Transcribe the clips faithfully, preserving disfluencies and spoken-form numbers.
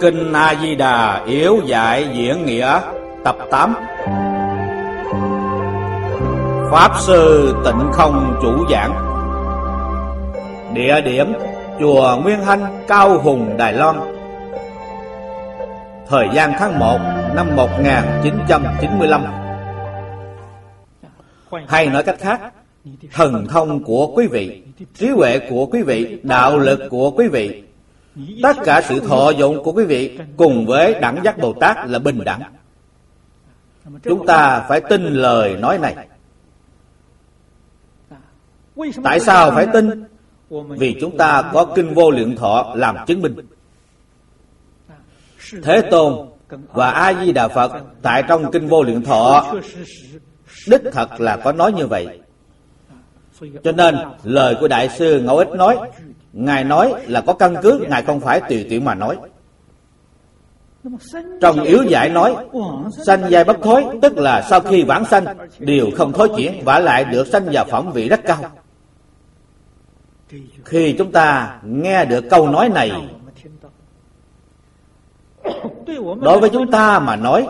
Kinh A Di Đà yếu giải diễn nghĩa tập tám. Pháp sư Tịnh Không chủ giảng. Địa điểm chùa Nguyên Hanh, Cao Hùng, Đài Loan. Thời gian tháng một năm một nghìn chín trăm chín mươi lăm. Hay nói cách khác, thần thông của quý vị, trí huệ của quý vị, đạo lực của quý vị, tất cả sự thọ dụng của quý vị cùng với đẳng giác Bồ Tát là bình đẳng. Chúng ta phải tin lời nói này. Tại sao phải tin? Vì chúng ta có Kinh Vô Lượng Thọ làm chứng minh. Thế Tôn và A Di Đà Phật tại trong Kinh Vô Lượng Thọ đích thật là có nói như vậy. Cho nên lời của Đại sư Ngẫu Ích nói, Ngài nói là có căn cứ, Ngài không phải tùy tiện mà nói. Trong yếu giải nói, sanh giai bất thối, tức là sau khi vãng sanh đều không thối chuyển, vả lại được sanh vào phẩm vị rất cao. Khi chúng ta nghe được câu nói này, đối với chúng ta mà nói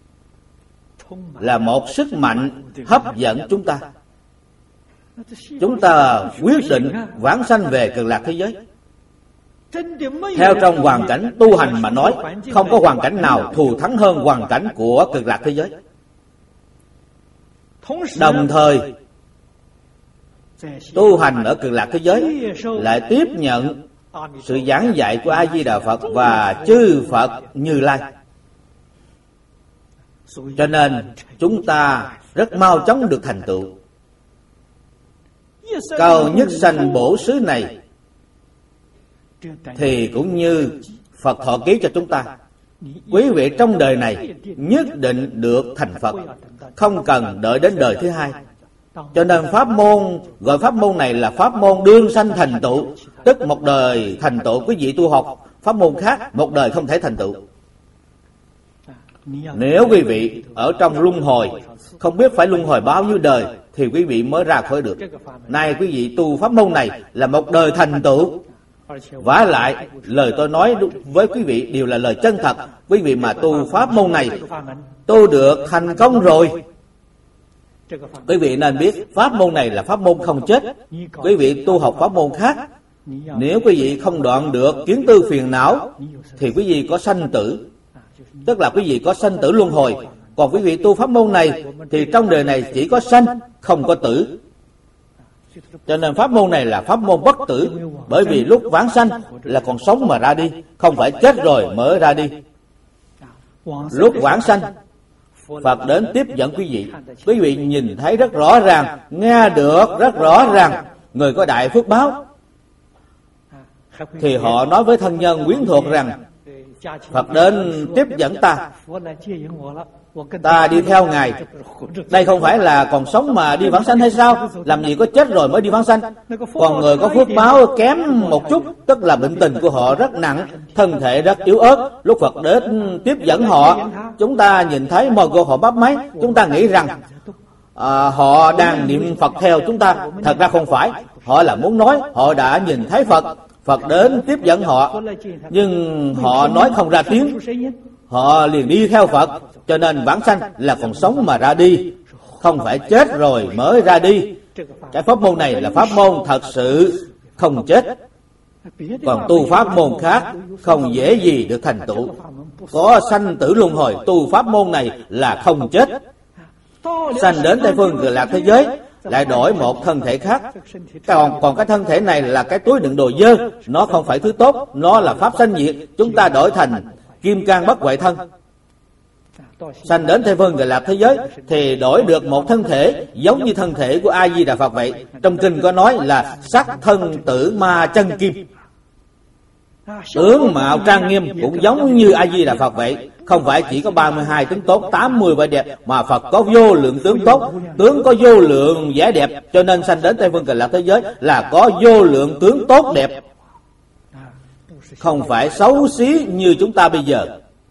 là một sức mạnh hấp dẫn chúng ta. Chúng ta quyết định vãng sanh về Cực Lạc thế giới. Theo trong hoàn cảnh tu hành mà nói, không có hoàn cảnh nào thù thắng hơn hoàn cảnh của Cực Lạc thế giới. Đồng thời, tu hành ở Cực Lạc thế giới lại tiếp nhận sự giảng dạy của A Di Đà Phật và chư Phật Như Lai. Cho nên chúng ta rất mau chóng được thành tựu. Câu nhất sanh bổ xứ này thì cũng như Phật thọ ký cho chúng ta. Quý vị trong đời này nhất định được thành Phật, không cần đợi đến đời thứ hai. Cho nên pháp môn, gọi pháp môn này là pháp môn đương sanh thành tựu, tức một đời thành tựu. Quý vị tu học pháp môn khác, một đời không thể thành tựu. Nếu quý vị ở trong luân hồi, không biết phải luân hồi bao nhiêu đời thì quý vị mới ra khỏi được. Nay quý vị tu pháp môn này là một đời thành tựu. Vả lại lời tôi nói với quý vị đều là lời chân thật. Quý vị mà tu pháp môn này, tu được thành công rồi. Quý vị nên biết pháp môn này là pháp môn không chết. Quý vị tu học pháp môn khác, nếu quý vị không đoạn được kiến tư phiền não thì quý vị có sanh tử, tức là quý vị có sanh tử luân hồi. Còn quý vị tu pháp môn này thì trong đời này chỉ có sanh, không có tử. Cho nên pháp môn này là pháp môn bất tử. Bởi vì lúc vãng sanh là còn sống mà ra đi, không phải chết rồi mới ra đi. Lúc vãng sanh, Phật đến tiếp dẫn quý vị. Quý vị nhìn thấy rất rõ ràng, nghe được rất rõ ràng. Người có đại phước báo thì họ nói với thân nhân quyến thuộc rằng Phật đến tiếp dẫn ta, ta đi theo Ngài. Đây không phải là còn sống mà đi vãng sanh hay sao? Làm gì có chết rồi mới đi vãng sanh. Còn người có phước báo kém một chút, tức là bệnh tình của họ rất nặng, thân thể rất yếu ớt. Lúc Phật đến tiếp dẫn họ, chúng ta nhìn thấy mồ hôi họ bắp máy, chúng ta nghĩ rằng à, họ đang niệm Phật theo chúng ta. Thật ra không phải. Họ là muốn nói họ đã nhìn thấy Phật, Phật đến tiếp dẫn họ, nhưng họ nói không ra tiếng, họ liền đi theo Phật. Cho nên vãng sanh là còn sống mà ra đi, không phải chết rồi mới ra đi. Cái pháp môn này là pháp môn thật sự không chết. Còn tu pháp môn khác không dễ gì được thành tựu. Có sanh tử luân hồi, tu pháp môn này là không chết. Sanh đến Tây phương Cực Lạc thế giới lại đổi một thân thể khác. Còn, còn cái thân thể này là cái túi đựng đồ dơ, nó không phải thứ tốt, nó là pháp sanh diệt. Chúng ta đổi thành kim cang bất hoại thân. Sanh đến Tây phương Cực Lạc thế giới thì đổi được một thân thể giống như thân thể của A Di Đà Phật vậy. Trong kinh có nói là sắc thân tử ma chân kim. Tướng mạo trang nghiêm cũng giống như A Di Đà Phật vậy. Không phải chỉ có ba mươi hai tướng tốt, tám mươi vẻ đẹp, mà Phật có vô lượng tướng tốt, tướng có vô lượng vẻ đẹp. Cho nên sanh đến Tây phương Cực Lạc thế giới là có vô lượng tướng tốt đẹp, không phải xấu xí như chúng ta bây giờ.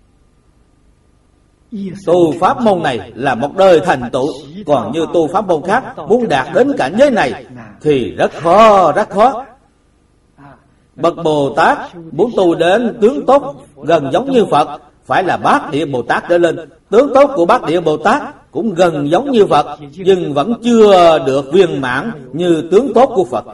Tu pháp môn này là một đời thành tựu. Còn như tu pháp môn khác, muốn đạt đến cảnh giới này thì rất khó, rất khó. Bậc Bồ Tát muốn tu đến tướng tốt gần giống như Phật phải là Bát Địa Bồ Tát trở lên. Tướng tốt của Bát Địa Bồ Tát cũng gần giống như Phật, nhưng vẫn chưa được viên mãn như tướng tốt của Phật.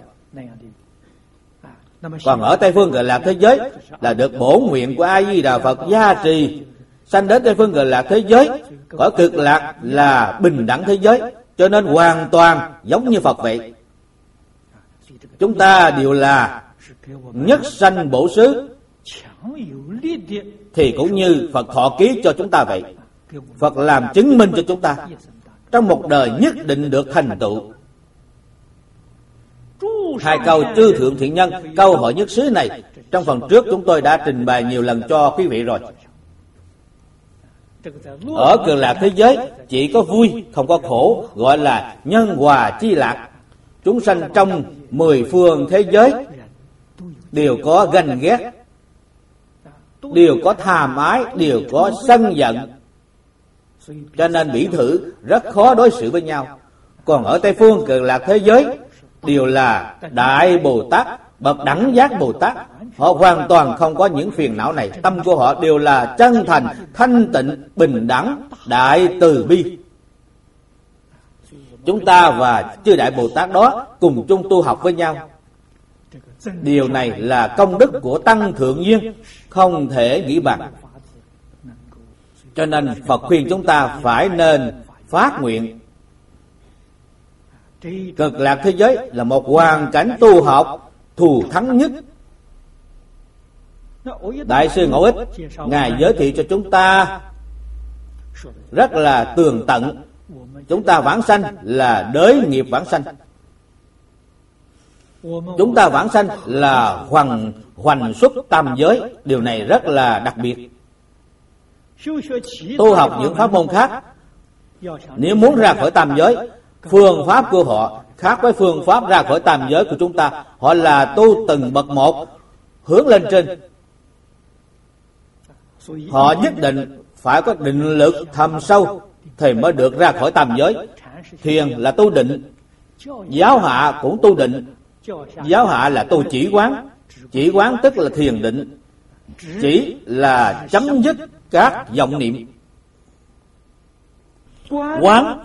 Còn ở Tây phương Cực Lạc thế giới là được bổn nguyện của A Di Đà Phật gia trì, sanh đến Tây phương Cực Lạc thế giới. Cõi Cực Lạc là bình đẳng thế giới, cho nên hoàn toàn giống như Phật vậy. Chúng ta đều là nhất sanh bổ xứ, thì cũng như Phật thọ ký cho chúng ta vậy. Phật làm chứng minh cho chúng ta trong một đời nhất định được thành tựu. Hai câu chư thượng thiện nhân, câu hỏi nhất xứ này trong phần trước chúng tôi đã trình bày nhiều lần cho quý vị rồi. Ở Cực Lạc thế giới chỉ có vui không có khổ, gọi là nhân hòa chi lạc. Chúng sanh trong mười phương thế giới đều có ganh ghét, đều có tham ái, đều có sân giận, cho nên bỉ thử rất khó đối xử với nhau. Còn ở Tây phương Cực Lạc thế giới đều là Đại Bồ Tát, bậc đẳng giác Bồ Tát. Họ hoàn toàn không có những phiền não này. Tâm của họ đều là chân thành, thanh tịnh, bình đẳng, đại từ bi. Chúng ta và chư Đại Bồ Tát đó cùng chung tu học với nhau. Điều này là công đức của Tăng Thượng Duyên, không thể nghĩ bằng. Cho nên Phật khuyên chúng ta phải nên phát nguyện. Cực Lạc thế giới là một hoàn cảnh tu học thù thắng nhất. Đại sư Ngẫu Ích Ngài giới thiệu cho chúng ta rất là tường tận. Chúng ta vãng sanh là đới nghiệp vãng sanh. Chúng ta vãng sanh là hoành hoành xuất tam giới. Điều này rất là đặc biệt. Tu học những pháp môn khác, nếu muốn ra khỏi tam giới, phương pháp của họ khác với phương pháp ra khỏi tam giới của chúng ta. Họ là tu từng bậc một hướng lên trên. Họ nhất định phải có định lực thâm sâu thì mới được ra khỏi tam giới. Thiền là tu định, giáo hạ cũng tu định. Giáo hạ là tu chỉ quán. Chỉ quán tức là thiền định. Chỉ là chấm dứt các vọng niệm. Quán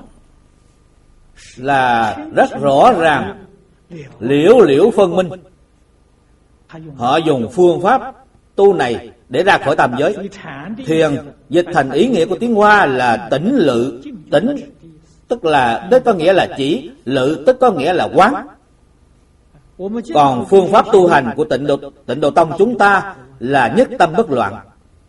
là rất rõ ràng, liễu liễu phân minh. Họ dùng phương pháp tu này để ra khỏi tam giới. Thiền dịch thành ý nghĩa của tiếng Hoa là tĩnh lự. Tĩnh tức là tức có nghĩa là chỉ, lự tức có nghĩa là quán. Còn phương pháp tu hành của Tịnh Độ, Tịnh Độ Tông chúng ta là nhất tâm bất loạn.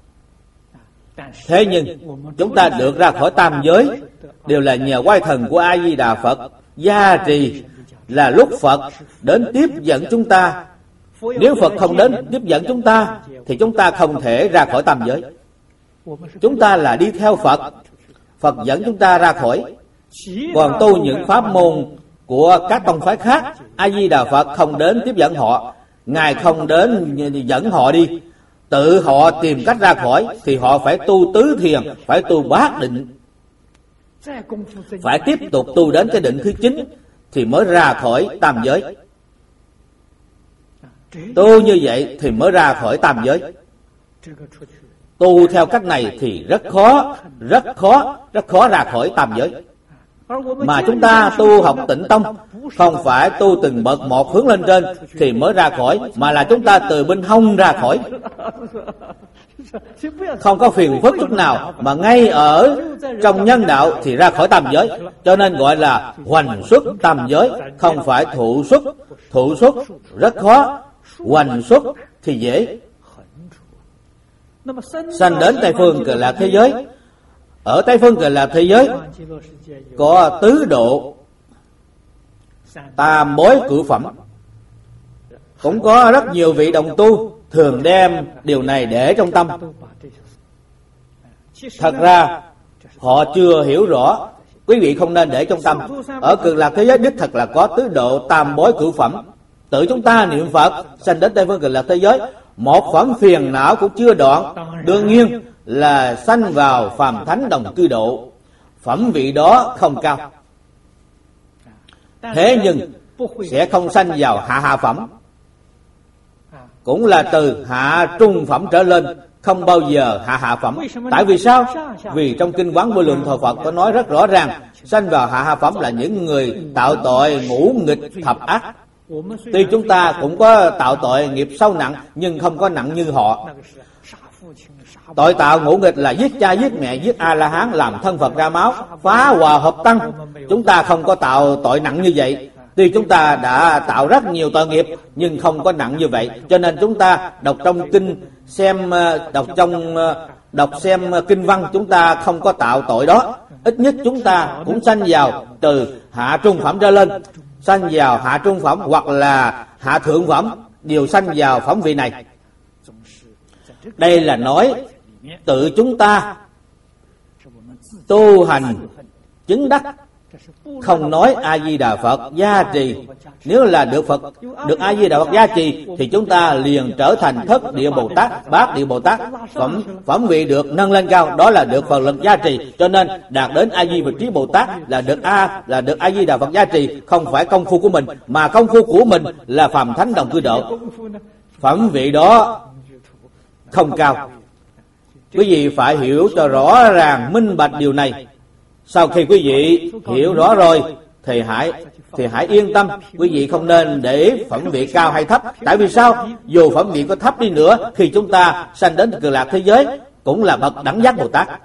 Thế nhưng chúng ta được ra khỏi tam giới đều là nhờ oai thần của A Di Đà Phật gia trì. Là lúc Phật đến tiếp dẫn chúng ta. Nếu Phật không đến tiếp dẫn chúng ta thì chúng ta không thể ra khỏi tam giới. Chúng ta là đi theo Phật, Phật dẫn chúng ta ra khỏi. Còn tu những pháp môn của các tông phái khác, A Di Đà Phật không đến tiếp dẫn họ, Ngài không đến dẫn họ đi, tự họ tìm cách ra khỏi, thì họ phải tu tứ thiền, phải tu bát định, phải tiếp tục tu đến cái định thứ chín thì mới ra khỏi tam giới. Tu như vậy thì mới ra khỏi tam giới. Tu theo cách này thì rất khó, rất khó, rất khó ra khỏi tam giới. Mà chúng ta tu học Tịnh Tông không phải tu từng bậc một hướng lên trên thì mới ra khỏi, mà là chúng ta từ bên hông ra khỏi. Không có phiền phức chút nào, mà ngay ở trong nhân đạo thì ra khỏi tam giới. Cho nên gọi là hoành xuất tam giới, không phải thụ xuất. Thụ xuất rất khó, hoành xuất thì dễ. Sanh đến Tây phương Cực Lạc thế giới. Ở Tây phương Cực Lạc thế giới có tứ độ, tam bối cửu phẩm. Cũng có rất nhiều vị đồng tu thường đem điều này để trong tâm. Thật ra họ chưa hiểu rõ, quý vị không nên để trong tâm. Ở Cực Lạc thế giới đích thật là có tứ độ, tam bối cửu phẩm. Tự chúng ta niệm Phật sanh đến Tây phương Cực Lạc thế giới, một phẩm phiền não cũng chưa đoạn, đương nhiên là sanh vào phàm thánh đồng cư độ. Phẩm vị đó không cao, thế nhưng sẽ không sanh vào hạ hạ phẩm. cũng là từ hạ trung phẩm trở lên, không bao giờ hạ hạ phẩm. Tại vì sao? Vì trong Kinh Quán Vô Lượng Thọ Phật có nói rất rõ ràng, sanh vào hạ hạ phẩm là những người tạo tội ngũ nghịch thập ác. Tuy chúng ta cũng có tạo tội nghiệp sâu nặng, nhưng không có nặng như họ. Tội tạo ngũ nghịch là giết cha, giết mẹ, giết A-la-hán, làm thân Phật ra máu, phá hòa hợp tăng. Chúng ta không có tạo tội nặng như vậy. Tuy chúng ta đã tạo rất nhiều tội nghiệp, nhưng không có nặng như vậy. Cho nên chúng ta đọc trong kinh, xem đọc trong đọc xem kinh văn, chúng ta không có tạo tội đó. Ít nhất chúng ta cũng sanh vào từ hạ trung phẩm trở lên, sanh vào hạ trung phẩm hoặc là hạ thượng phẩm, đều sanh vào phẩm vị này. Đây là nói tự chúng ta tu hành chứng đắc, không nói A Di Đà Phật gia trì. Nếu là được Phật, được A Di Đà Phật gia trì thì chúng ta liền trở thành thất địa Bồ Tát, bát địa Bồ Tát, phẩm phẩm vị được nâng lên cao, đó là được Phật lực gia trì. Cho nên đạt đến A Di Vị Trí Bồ Tát là được A là được A Di Đà Phật gia trì, không phải công phu của mình, mà công phu của mình là phàm thánh đồng cư độ. Phẩm vị đó không cao. Quý vị phải hiểu cho rõ ràng minh bạch điều này. Sau khi quý vị hiểu rõ rồi thì hãy thì hãy yên tâm, quý vị không nên để phẩm vị cao hay thấp. Tại vì sao? Dù phẩm vị có thấp đi nữa, khi chúng ta sanh đến Cực Lạc thế giới cũng là bậc đẳng giác Bồ Tát.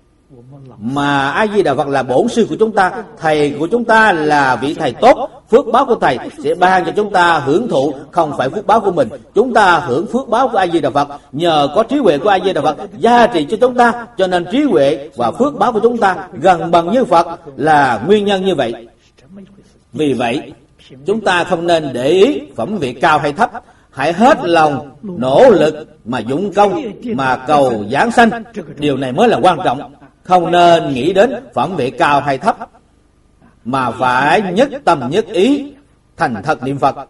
Mà A Di Đà Phật là bổn sư của chúng ta, thầy của chúng ta là vị thầy tốt, phước báo của thầy sẽ ban cho chúng ta hưởng thụ, không phải phước báo của mình. Chúng ta hưởng phước báo của A Di Đà Phật, nhờ có trí huệ của A Di Đà Phật gia trì cho chúng ta, cho nên trí huệ và phước báo của chúng ta gần bằng như Phật là nguyên nhân như vậy. Vì vậy, chúng ta không nên để ý phẩm vị cao hay thấp, hãy hết lòng nỗ lực mà dụng công mà cầu giảng sanh. Điều này mới là quan trọng. Không nên nghĩ đến phẩm vị cao hay thấp, mà phải nhất tâm nhất ý thành thật niệm Phật,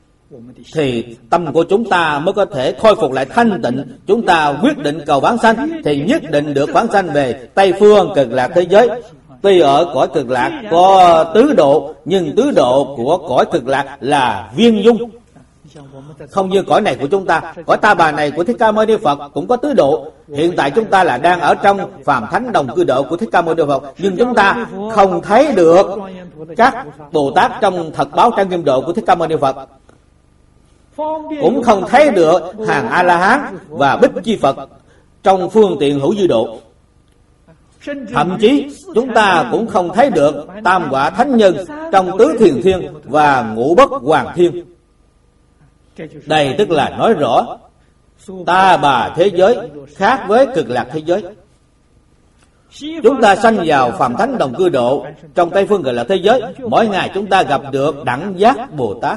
thì tâm của chúng ta mới có thể khôi phục lại thanh tịnh. Chúng ta quyết định cầu vãng sanh thì nhất định được vãng sanh về Tây Phương Cực Lạc thế giới. Tuy ở cõi Cực Lạc có tứ độ, nhưng tứ độ của cõi Cực Lạc là viên dung, không như cõi này của chúng ta. Cõi Ta Bà này của Thích Ca Mâu Ni Phật cũng có tứ độ. Hiện tại chúng ta là đang ở trong phàm thánh đồng cư độ của Thích Ca Mâu Ni Phật, nhưng chúng ta không thấy được các Bồ Tát trong thật báo trang nghiêm độ của Thích Ca Mâu Ni Phật, cũng không thấy được hàng A La Hán và Bích Chi Phật trong phương tiện hữu dư độ. Thậm chí chúng ta cũng không thấy được tam quả thánh nhân trong tứ thiền thiên và ngũ bất hoàng thiên. Đây tức là nói rõ Ta Bà thế giới khác với Cực Lạc thế giới. Chúng ta sanh vào phàm thánh đồng cư độ trong Tây Phương Cực Lạc thế giới, mỗi ngày chúng ta gặp được đẳng giác Bồ Tát,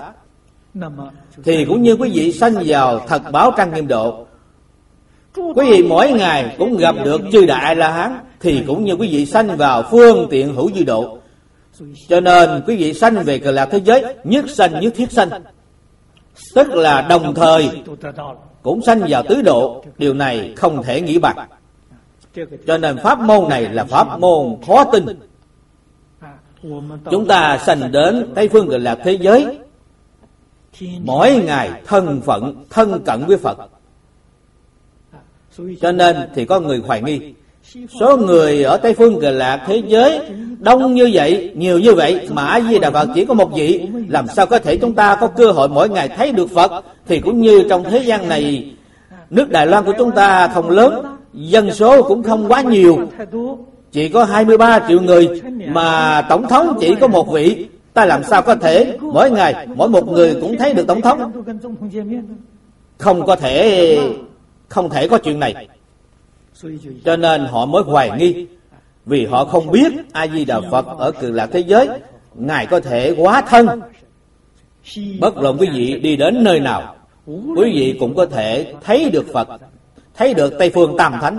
thì cũng như quý vị sanh vào thật báo trang nghiêm độ. Quý vị mỗi ngày cũng gặp được chư đại A La Hán, thì cũng như quý vị sanh vào phương tiện hữu dư độ. Cho nên quý vị sanh về Cực Lạc thế giới nhất sanh nhất thiết sanh, tức là đồng thời cũng sanh vào tứ độ. Điều này không thể nghĩ bạc. Cho nên pháp môn này là pháp môn khó tin. Chúng ta sanh đến Tây Phương Cực Lạc thế giới, mỗi ngày thân phận thân cận với Phật. Cho nên thì có người hoài nghi, số người ở Tây Phương Cực Lạc thế giới đông như vậy, nhiều như vậy, mà A Di Đà Phật chỉ có một vị, làm sao có thể chúng ta có cơ hội mỗi ngày thấy được Phật? Thì cũng như trong thế gian này, nước Đài Loan của chúng ta không lớn, dân số cũng không quá nhiều, chỉ có hai mươi ba triệu người, mà tổng thống chỉ có một vị. Ta làm sao có thể mỗi ngày mỗi một người cũng thấy được tổng thống? Không có thể, không thể có chuyện này. Cho nên họ mới hoài nghi, vì họ không biết A Di Đà Phật ở Cực Lạc thế giới Ngài có thể hóa thân. Bất luận quý vị đi đến nơi nào, quý vị cũng có thể thấy được Phật, thấy được Tây Phương Tam Thánh.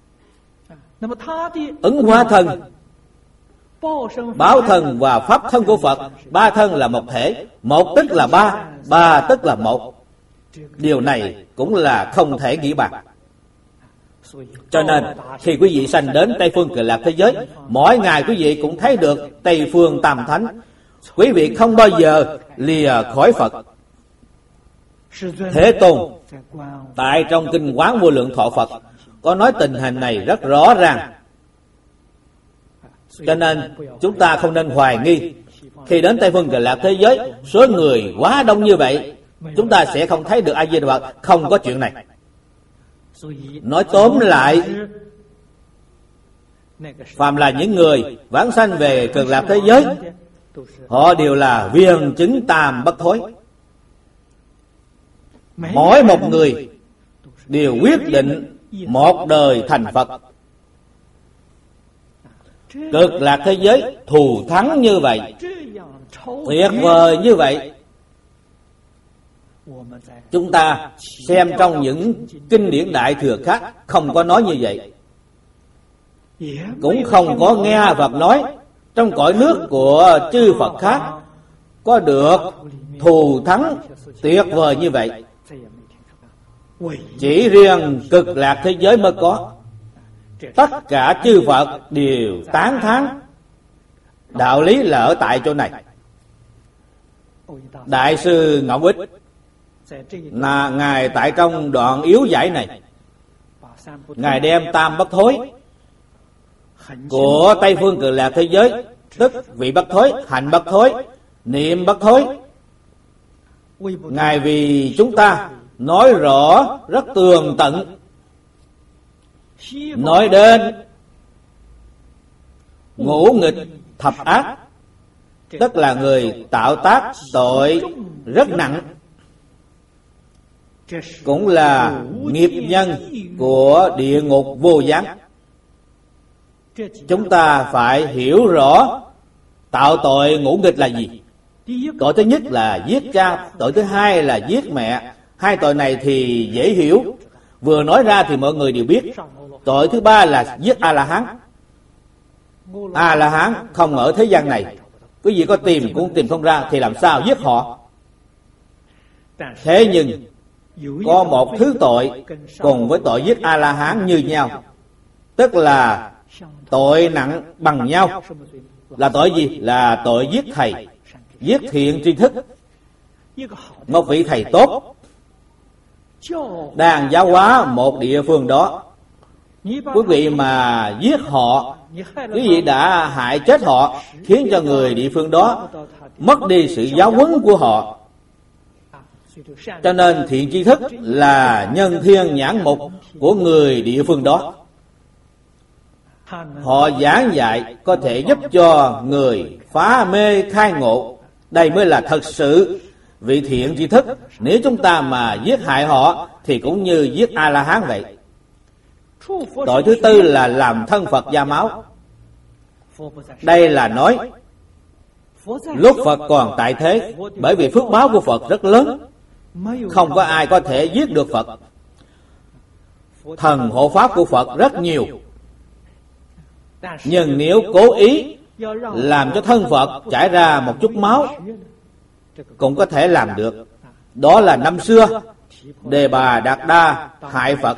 Ứng hóa thân, báo thân và pháp thân của Phật, ba thân là một thể, một tức là ba, ba tức là một. Điều này cũng là không thể nghĩ bạc. Cho nên khi quý vị sanh đến Tây Phương Cực Lạc thế giới, mỗi ngày quý vị cũng thấy được Tây Phương Tam Thánh. Quý vị không bao giờ lìa khỏi Phật. Thế Tôn tại trong kinh Quán Vô Lượng Thọ Phật có nói tình hình này rất rõ ràng. Cho nên chúng ta không nên hoài nghi khi đến Tây Phương Cực Lạc thế giới số người quá đông như vậy, chúng ta sẽ không thấy được A Di Đà Phật. Không có chuyện này. Nói tóm lại, phàm là những người vãng sanh về Cực Lạc thế giới, họ đều là viên chứng tam bất thối. Mỗi một người đều quyết định một đời thành Phật. Cực Lạc thế giới thù thắng như vậy, tuyệt vời như vậy, chúng ta xem trong những kinh điển Đại Thừa khác không có nói như vậy, cũng không có nghe Phật nói trong cõi nước của chư Phật khác có được thù thắng tuyệt vời như vậy. Chỉ riêng Cực Lạc thế giới mới có. Tất cả chư Phật đều tán thán. Đạo lý là ở tại chỗ này. Đại sư Ngọc Ích là Ngài tại trong đoạn yếu giải này, Ngài đem tam bất thối của Tây Phương Cực Lạc thế giới, tức vị bất thối, hạnh bất thối, niệm bất thối, Ngài vì chúng ta nói rõ rất tường tận. Nói đến ngũ nghịch thập ác, tức là người tạo tác tội rất nặng, cũng là nghiệp nhân của địa ngục vô gián. Chúng ta phải hiểu rõ tạo tội ngũ nghịch là gì. Tội thứ nhất là giết cha, tội thứ hai là giết mẹ. Hai tội này thì dễ hiểu, vừa nói ra thì mọi người đều biết. Tội thứ ba là giết A-la-hán. A-la-hán không ở thế gian này, quý vị có tìm cũng tìm không ra, thì làm sao giết họ. Thế nhưng có một thứ tội cùng với tội giết A-la-hán như nhau, tức là tội nặng bằng nhau. Là tội gì? Là tội giết thầy, giết thiện tri thức. Một vị thầy tốt đang giáo hóa một địa phương đó, quý vị mà giết họ, quý vị đã hại chết họ, khiến cho người địa phương đó mất đi sự giáo huấn của họ. Cho nên thiện tri thức là nhân thiên nhãn mục của người địa phương đó. Họ giảng dạy có thể giúp cho người phá mê khai ngộ. Đây mới là thật sự vị thiện tri thức. Nếu chúng ta mà giết hại họ thì cũng như giết A-la-hán vậy. Tội thứ tư là làm thân Phật da máu. Đây là nói lúc Phật còn tại thế, bởi vì phước báo của Phật rất lớn, không có ai có thể giết được Phật. Thần hộ pháp của Phật rất nhiều, nhưng nếu cố ý làm cho thân Phật chảy ra một chút máu cũng có thể làm được. Đó là năm xưa Đề Bà Đạt Đa hại Phật.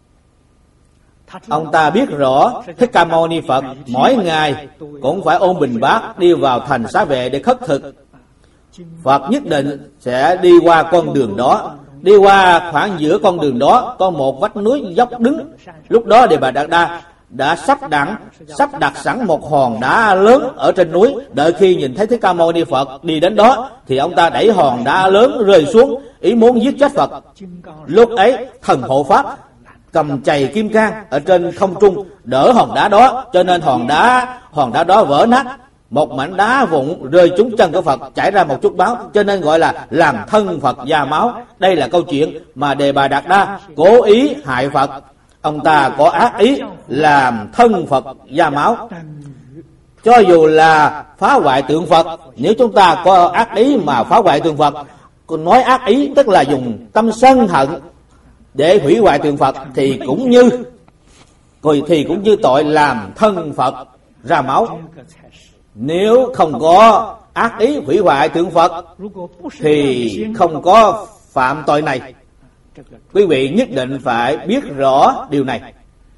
Ông ta biết rõ Thích Ca Mâu Ni Phật mỗi ngày cũng phải ôm bình bát đi vào thành Xá Vệ để khất thực. Phật nhất định sẽ đi qua con đường đó. Đi qua khoảng giữa con đường đó có một vách núi dốc đứng. Lúc đó Đề Bà Đạt Đa đã sắp đặt sắp đặt sẵn một hòn đá lớn ở trên núi. Đợi khi nhìn thấy Thích Ca Mâu Ni Phật đi đến đó thì ông ta đẩy hòn đá lớn rơi xuống, ý muốn giết chết Phật. Lúc ấy thần hộ pháp cầm chày kim cang ở trên không trung đỡ hòn đá đó, cho nên hòn đá hòn đá đó vỡ nát, một mảnh đá vụn rơi trúng chân của Phật, chảy ra một chút máu, cho nên gọi là làm thân Phật da máu. Đây là câu chuyện mà Đề Bà Đạt Đa cố ý hại Phật. Ông ta có ác ý làm thân Phật da máu. Cho dù là phá hoại tượng Phật, nếu chúng ta có ác ý mà phá hoại tượng Phật, nói ác ý tức là dùng tâm sân hận để hủy hoại tượng Phật, thì cũng như thì cũng như tội làm thân Phật ra máu. Nếu không có ác ý hủy hoại tượng Phật thì không có phạm tội này. Quý vị nhất định phải biết rõ điều này.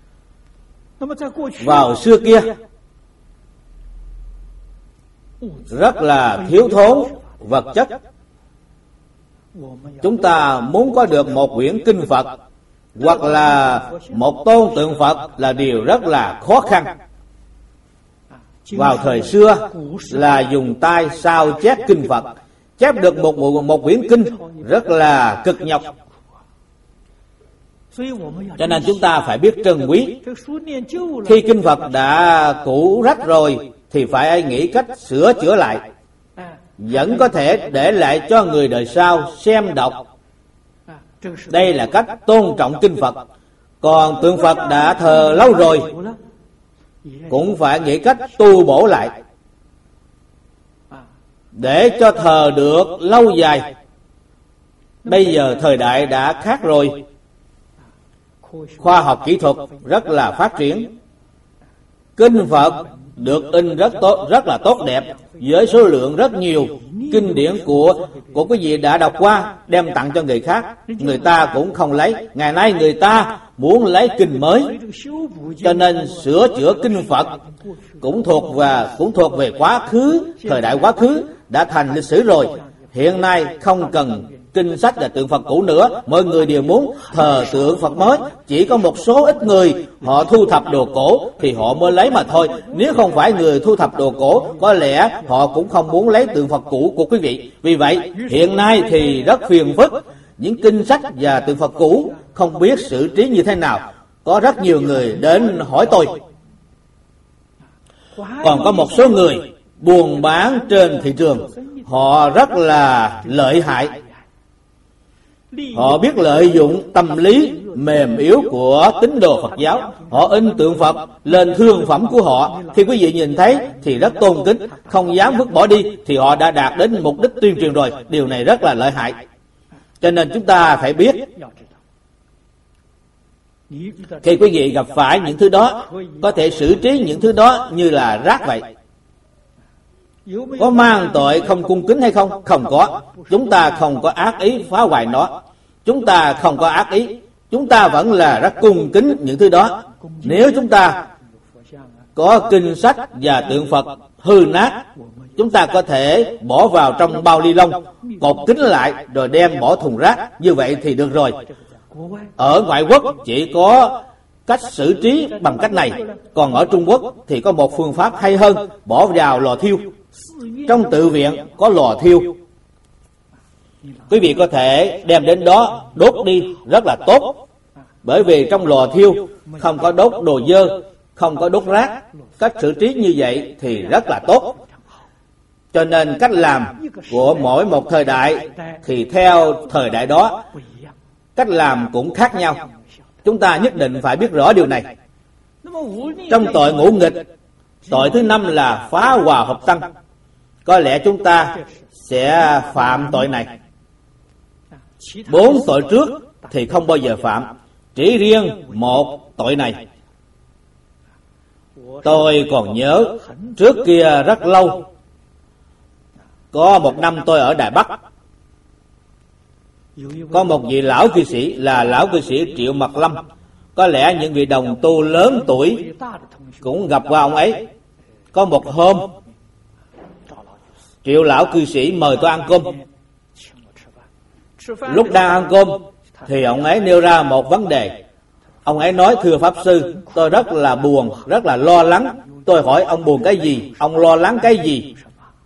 Vào xưa kia rất là thiếu thốn vật chất, Chúng ta muốn có được một quyển kinh Phật hoặc là một tôn tượng Phật là điều rất là khó khăn. Vào thời xưa là dùng tay sao chép kinh Phật, chép được một, một, một quyển kinh rất là cực nhọc. Cho nên chúng ta phải biết trân quý. Khi kinh Phật đã cũ rách rồi thì phải nghĩ cách sửa chữa lại, vẫn có thể để lại cho người đời sau xem đọc. Đây là cách tôn trọng kinh Phật. Còn tượng Phật đã thờ lâu rồi cũng phải nghĩ cách tu bổ lại để cho thờ được lâu dài. Bây giờ thời đại đã khác rồi, khoa học kỹ thuật rất là phát triển. Kinh Phật được in rất tốt, rất là tốt đẹp, với số lượng rất nhiều. Kinh điển của của quý vị đã đọc qua, đem tặng cho người khác, người ta cũng không lấy. Ngày nay người ta muốn lấy kinh mới, cho nên sửa chữa kinh Phật cũng thuộc và cũng thuộc về quá khứ, thời đại quá khứ đã thành lịch sử rồi. Hiện nay không cần kinh sách là tượng Phật cũ nữa, mọi người đều muốn thờ tượng Phật mới. Chỉ có một số ít người họ thu thập đồ cổ thì họ mới lấy mà thôi. Nếu không phải người thu thập đồ cổ, có lẽ họ cũng không muốn lấy tượng Phật cũ của quý vị. Vì vậy hiện nay thì rất phiền phức, những kinh sách và tượng Phật cũ không biết xử trí như thế nào. Có rất nhiều người đến hỏi tôi. Còn có một số người buôn bán trên thị trường, họ rất là lợi hại. Họ biết lợi dụng tâm lý mềm yếu của tín đồ Phật giáo. Họ in tượng Phật lên thương phẩm của họ, khi quý vị nhìn thấy thì rất tôn kính, không dám vứt bỏ đi, thì họ đã đạt đến mục đích tuyên truyền rồi. Điều này rất là lợi hại. Cho nên chúng ta phải biết, khi quý vị gặp phải những thứ đó, có thể xử trí những thứ đó như là rác vậy. Có mang tội không cung kính hay không? Không có. Chúng ta không có ác ý phá hoại nó. Chúng ta không có ác ý. Chúng ta vẫn là rất cung kính những thứ đó. Nếu chúng ta có kinh sách và tượng Phật hư nát, chúng ta có thể bỏ vào trong bao ni lông, cột kín lại rồi đem bỏ thùng rác. Như vậy thì được rồi. Ở ngoại quốc chỉ có cách xử trí bằng cách này. Còn ở Trung Quốc thì có một phương pháp hay hơn, bỏ vào lò thiêu. Trong tự viện có lò thiêu, quý vị có thể đem đến đó đốt đi, rất là tốt. Bởi vì trong lò thiêu không có đốt đồ dơ, không có đốt rác. Cách xử trí như vậy thì rất là tốt. Cho nên cách làm của mỗi một thời đại thì theo thời đại đó, cách làm cũng khác nhau. Chúng ta nhất định phải biết rõ điều này. Trong tội ngũ nghịch, tội thứ năm là phá hòa hợp tăng. Có lẽ chúng ta sẽ phạm tội này. Bốn tội trước thì không bao giờ phạm, chỉ riêng một tội này. Tôi còn nhớ trước kia rất lâu, có một năm tôi ở Đài Bắc, có một vị lão cư sĩ là lão cư sĩ Triệu Mật Lâm. Có lẽ những vị đồng tu lớn tuổi cũng gặp qua ông ấy. Có một hôm, Triệu lão cư sĩ mời tôi ăn cơm. Lúc đang ăn cơm thì ông ấy nêu ra một vấn đề. Ông ấy nói: thưa Pháp Sư, tôi rất là buồn, rất là lo lắng. Tôi hỏi ông buồn cái gì, ông lo lắng cái gì?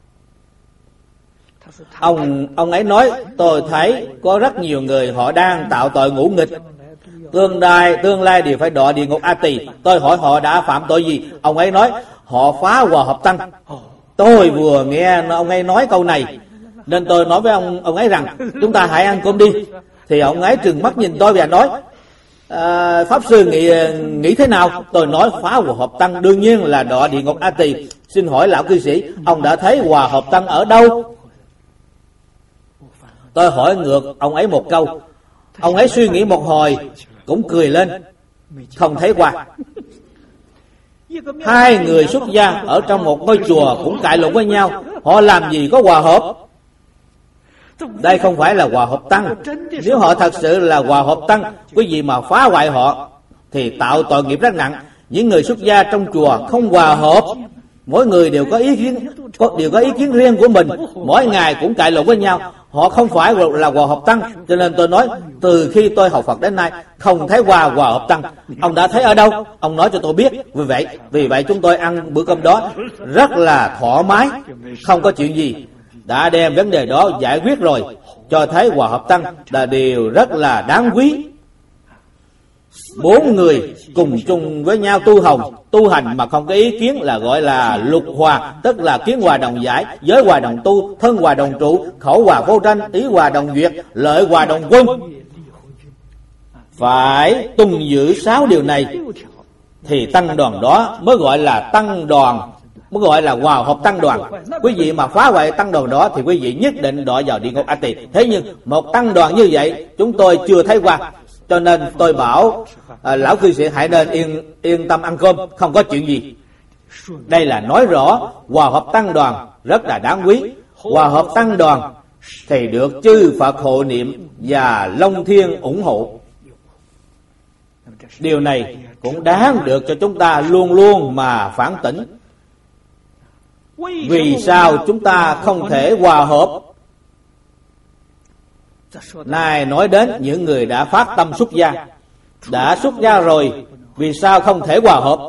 Ông ông ấy nói: tôi thấy có rất nhiều người họ đang tạo tội ngũ nghịch, tương lai tương lai đều phải đọa địa ngục A Tỳ. Tôi hỏi họ đã phạm tội gì? Ông ấy nói họ phá hòa hợp tăng. Tôi vừa nghe ông ấy nói câu này nên tôi nói với ông ông ấy rằng chúng ta hãy ăn cơm đi. Thì ông ấy trừng mắt nhìn tôi và nói: à, Pháp Sư nghĩ nghĩ thế nào? Tôi nói phá hòa hợp tăng đương nhiên là đọa địa ngục A Tỳ. Xin hỏi lão cư sĩ, ông đã thấy hòa hợp tăng ở đâu? Tôi hỏi ngược ông ấy một câu. Ông ấy suy nghĩ một hồi cũng cười lên, không thấy qua. Hai người xuất gia ở trong một ngôi chùa cũng cãi lộn với nhau, họ làm gì có hòa hợp? Đây không phải là hòa hợp tăng. Nếu họ thật sự là hòa hợp tăng, quý vị mà phá hoại họ thì tạo tội nghiệp rất nặng. Những người xuất gia trong chùa không hòa hợp, mỗi người đều có ý kiến có, đều có ý kiến riêng của mình, mỗi ngày cũng cãi lộn với nhau. Họ không phải là Hòa Hợp Tăng. Cho nên tôi nói, từ khi tôi học Phật đến nay không thấy qua Hòa Hợp Tăng. Ông đã thấy ở đâu? Ông nói cho tôi biết. Vì vậy Vì vậy chúng tôi ăn bữa cơm đó rất là thoải mái, không có chuyện gì, đã đem vấn đề đó giải quyết rồi, cho thấy Hòa Hợp Tăng là điều rất là đáng quý. Bốn người cùng chung với nhau tu hồng tu hành mà không có ý kiến là gọi là lục hòa, tức là kiến hòa đồng giải, giới hòa đồng tu, thân hòa đồng trụ, khẩu hòa vô tranh, ý hòa đồng duyệt, lợi hòa đồng quân. Phải tuân giữ sáu điều này thì tăng đoàn đó mới gọi là tăng đoàn, mới gọi là Hòa Hợp Tăng đoàn. Quý vị mà phá hoại tăng đoàn đó thì quý vị nhất định đọa vào địa ngục A Tỳ. Thế nhưng một tăng đoàn như vậy chúng tôi chưa thấy qua. Cho nên tôi bảo à, lão cư sĩ hãy nên yên yên tâm ăn cơm, không có chuyện gì. Đây là nói rõ Hòa Hợp Tăng đoàn rất là đáng quý. Hòa Hợp Tăng đoàn thì được chư Phật hộ niệm và Long Thiên ủng hộ. Điều này cũng đáng được cho chúng ta luôn luôn mà phản tỉnh. Vì sao chúng ta không thể hòa hợp? Này nói đến những người đã phát tâm xuất gia, đã xuất gia rồi, vì sao không thể hòa hợp?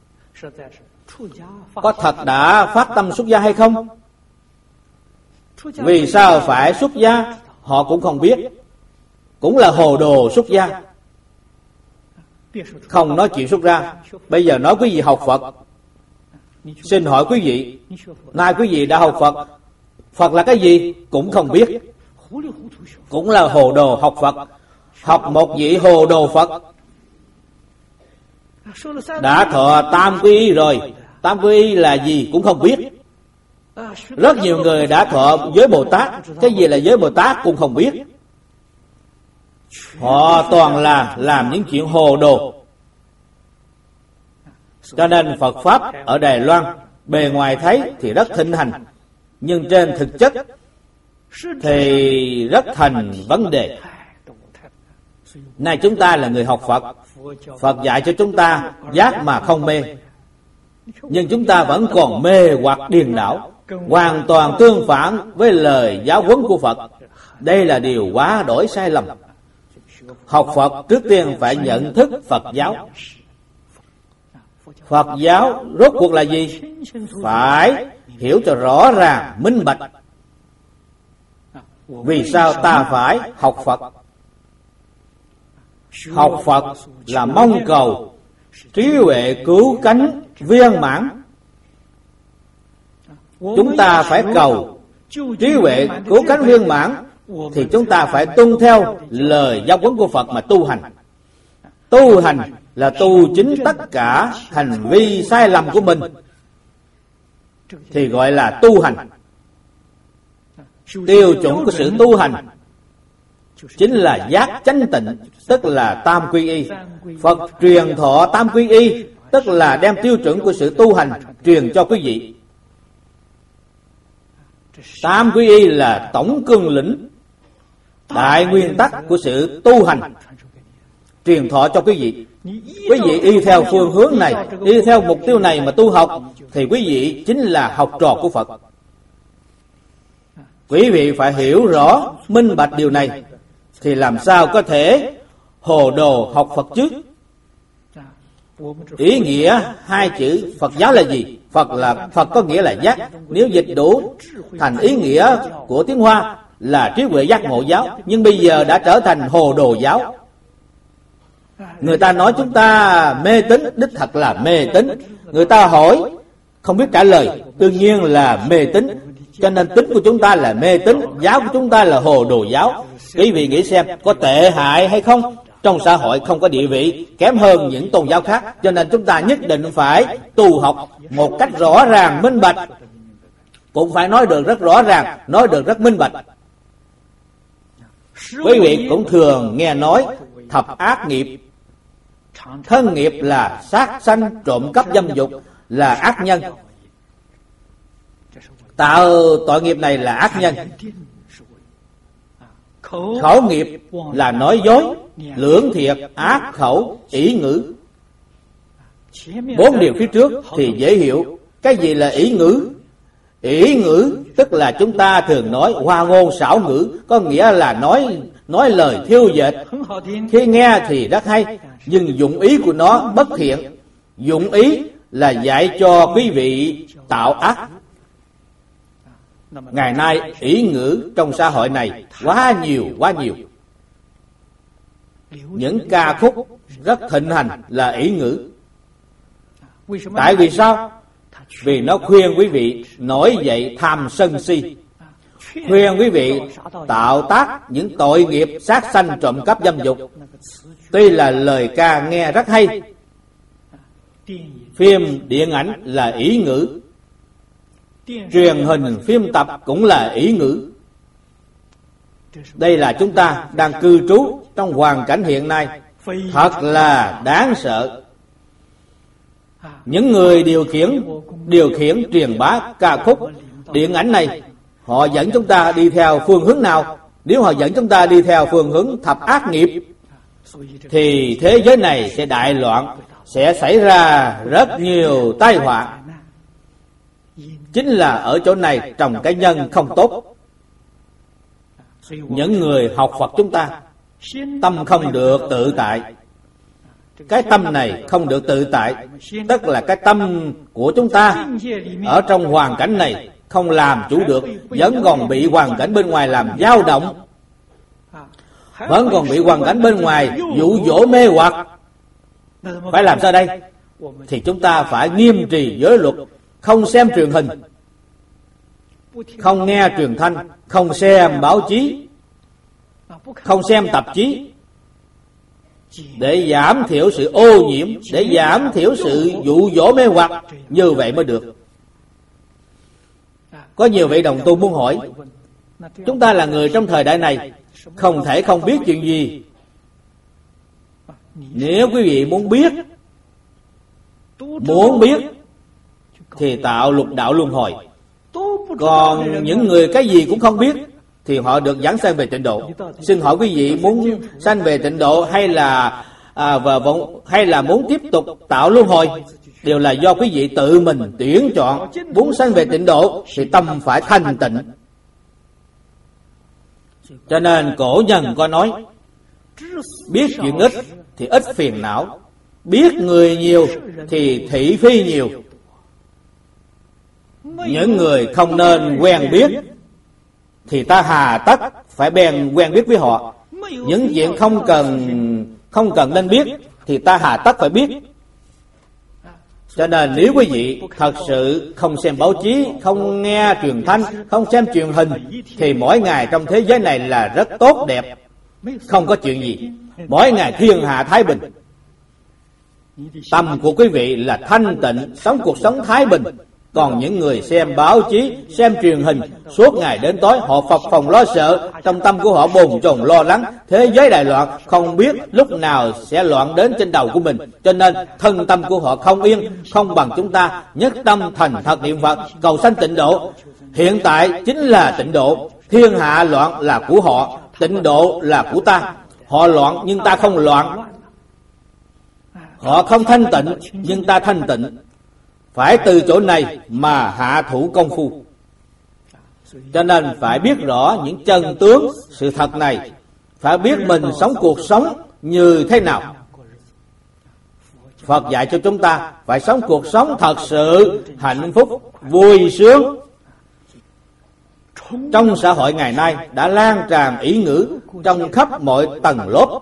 Có thật đã phát tâm xuất gia hay không? Vì sao phải xuất gia? Họ cũng không biết, cũng là hồ đồ xuất gia. Không nói chuyện xuất gia. Bây giờ nói quý vị học Phật, xin hỏi quý vị, nay quý vị đã học Phật, Phật là cái gì cũng không biết, cũng là hồ đồ học Phật. Học một vị hồ đồ Phật, đã thọ tam quy y rồi, tam quy y là gì cũng không biết. Rất nhiều người đã thọ giới Bồ Tát, cái gì là giới Bồ Tát cũng không biết. Họ toàn là làm những chuyện hồ đồ. Cho nên Phật Pháp ở Đài Loan bề ngoài thấy thì rất thịnh hành, nhưng trên thực chất thì rất thành vấn đề. Này chúng ta là người học Phật, Phật dạy cho chúng ta giác mà không mê, nhưng chúng ta vẫn còn mê hoặc điên đảo, hoàn toàn tương phản với lời giáo huấn của Phật. Đây là điều quá đổi sai lầm. Học Phật trước tiên phải nhận thức Phật giáo. Phật giáo rốt cuộc là gì? Phải hiểu cho rõ ràng, minh bạch. Vì sao ta phải học Phật? Học Phật là mong cầu trí huệ cứu cánh viên mãn. Chúng ta phải cầu trí huệ cứu cánh viên mãn thì chúng ta phải tuân theo lời giáo huấn của Phật mà tu hành. Tu hành là tu chính tất cả hành vi sai lầm của mình thì gọi là tu hành. Tiêu chuẩn của sự tu hành chính là giác chánh tịnh, tức là tam quy y. Phật truyền thọ tam quy y, tức là đem tiêu chuẩn của sự tu hành truyền cho quý vị. Tam quy y là tổng cương lĩnh, đại nguyên tắc của sự tu hành truyền thọ cho quý vị. Quý vị y theo phương hướng này, y theo mục tiêu này mà tu học thì quý vị chính là học trò của Phật. Quý vị phải hiểu rõ, minh bạch điều này thì làm sao có thể hồ đồ học Phật chứ. Ý nghĩa hai chữ Phật giáo là gì? Phật là Phật có nghĩa là giác. Nếu dịch đủ thành ý nghĩa của tiếng Hoa là trí huệ giác ngộ giáo, nhưng bây giờ đã trở thành hồ đồ giáo. Người ta nói chúng ta mê tín, đích thật là mê tín. Người ta hỏi không biết trả lời, đương nhiên là mê tín. Cho nên tín của chúng ta là mê tín, giáo của chúng ta là hồ đồ giáo. Quý vị nghĩ xem có tệ hại hay không? Trong xã hội không có địa vị kém hơn những tôn giáo khác. Cho nên chúng ta nhất định phải tu học một cách rõ ràng, minh bạch. Cũng phải nói được rất rõ ràng, nói được rất minh bạch. Quý vị cũng thường nghe nói thập ác nghiệp. Thân nghiệp là sát sanh, trộm cắp, dâm dục là ác nhân. Tạo tội nghiệp này là ác nhân. Khẩu nghiệp là nói dối, lưỡng thiệt, ác khẩu, ỷ ngữ. Bốn điều phía trước thì dễ hiểu. Cái gì là ỷ ngữ? Ỷ ngữ tức là chúng ta thường nói hoa ngôn xảo ngữ, có nghĩa là nói nói lời thiêu dệt. Khi nghe thì rất hay, nhưng dụng ý của nó bất thiện. Dụng ý là dạy cho quý vị tạo ác. Ngày nay ỷ ngữ trong xã hội này quá nhiều quá nhiều. Những ca khúc rất thịnh hành là ỷ ngữ. Tại vì sao? Vì nó khuyên quý vị nổi dậy tham sân si, khuyên quý vị tạo tác những tội nghiệp sát sanh, trộm cắp, dâm dục. Tuy là lời ca nghe rất hay, phim điện ảnh là ỷ ngữ, truyền hình phim tập cũng là ỷ ngữ. Đây là chúng ta đang cư trú trong hoàn cảnh hiện nay, thật là đáng sợ. Những người điều khiển điều khiển truyền bá ca khúc, điện ảnh này, họ dẫn chúng ta đi theo phương hướng nào? Nếu họ dẫn chúng ta đi theo phương hướng thập ác nghiệp thì thế giới này sẽ đại loạn, sẽ xảy ra rất nhiều tai họa. Chính là ở chỗ này trồng cái nhân không tốt. Những người học Phật chúng ta tâm không được tự tại. Cái tâm này không được tự tại, tức là cái tâm của chúng ta ở trong hoàn cảnh này không làm chủ được, vẫn còn bị hoàn cảnh bên ngoài làm dao động, vẫn còn bị hoàn cảnh bên ngoài dụ dỗ mê hoặc. Phải làm sao đây? Thì chúng ta phải nghiêm trì giới luật, không xem truyền hình, không nghe truyền thanh, không xem báo chí, không xem tạp chí, để giảm thiểu sự ô nhiễm, để giảm thiểu sự dụ dỗ mê hoặc. Như vậy mới được. Có nhiều vị đồng tu muốn hỏi, chúng ta là người trong thời đại này, không thể không biết chuyện gì. Nếu quý vị muốn biết, muốn biết thì tạo lục đạo luân hồi. Còn những người cái gì cũng không biết thì họ được dẫn sanh về tịnh độ. Xin hỏi quý vị muốn sanh về tịnh độ hay là à, và hay là muốn tiếp tục tạo luân hồi, đều là do quý vị tự mình tuyển chọn. Muốn sanh về tịnh độ thì tâm phải thanh tịnh. Cho nên cổ nhân có nói, biết chuyện ít thì ít phiền não, biết người nhiều thì thị phi nhiều. Những người không nên quen biết thì ta hà tất phải bèn quen biết với họ. Những chuyện không cần không cần nên biết thì ta hà tất phải biết. Cho nên nếu quý vị thật sự không xem báo chí, không nghe truyền thanh, không xem truyền hình thì mỗi ngày trong thế giới này là rất tốt đẹp, không có chuyện gì. Mỗi ngày thiên hạ thái bình. Tâm của quý vị là thanh tịnh, sống cuộc sống thái bình. Còn những người xem báo chí, xem truyền hình, suốt ngày đến tối họ phập phồng lo sợ, trong tâm của họ bồn chồn lo lắng, thế giới đại loạn, không biết lúc nào sẽ loạn đến trên đầu của mình. Cho nên thân tâm của họ không yên, không bằng chúng ta nhất tâm thành thật niệm Phật, cầu sanh tịnh độ. Hiện tại chính là tịnh độ, thiên hạ loạn là của họ, tịnh độ là của ta. Họ loạn nhưng ta không loạn, họ không thanh tịnh nhưng ta thanh tịnh. Phải từ chỗ này mà hạ thủ công phu. Cho nên phải biết rõ những chân tướng sự thật này, phải biết mình sống cuộc sống như thế nào. Phật dạy cho chúng ta phải sống cuộc sống thật sự hạnh phúc, vui sướng. Trong xã hội ngày nay đã lan tràn ỷ ngữ trong khắp mọi tầng lớp.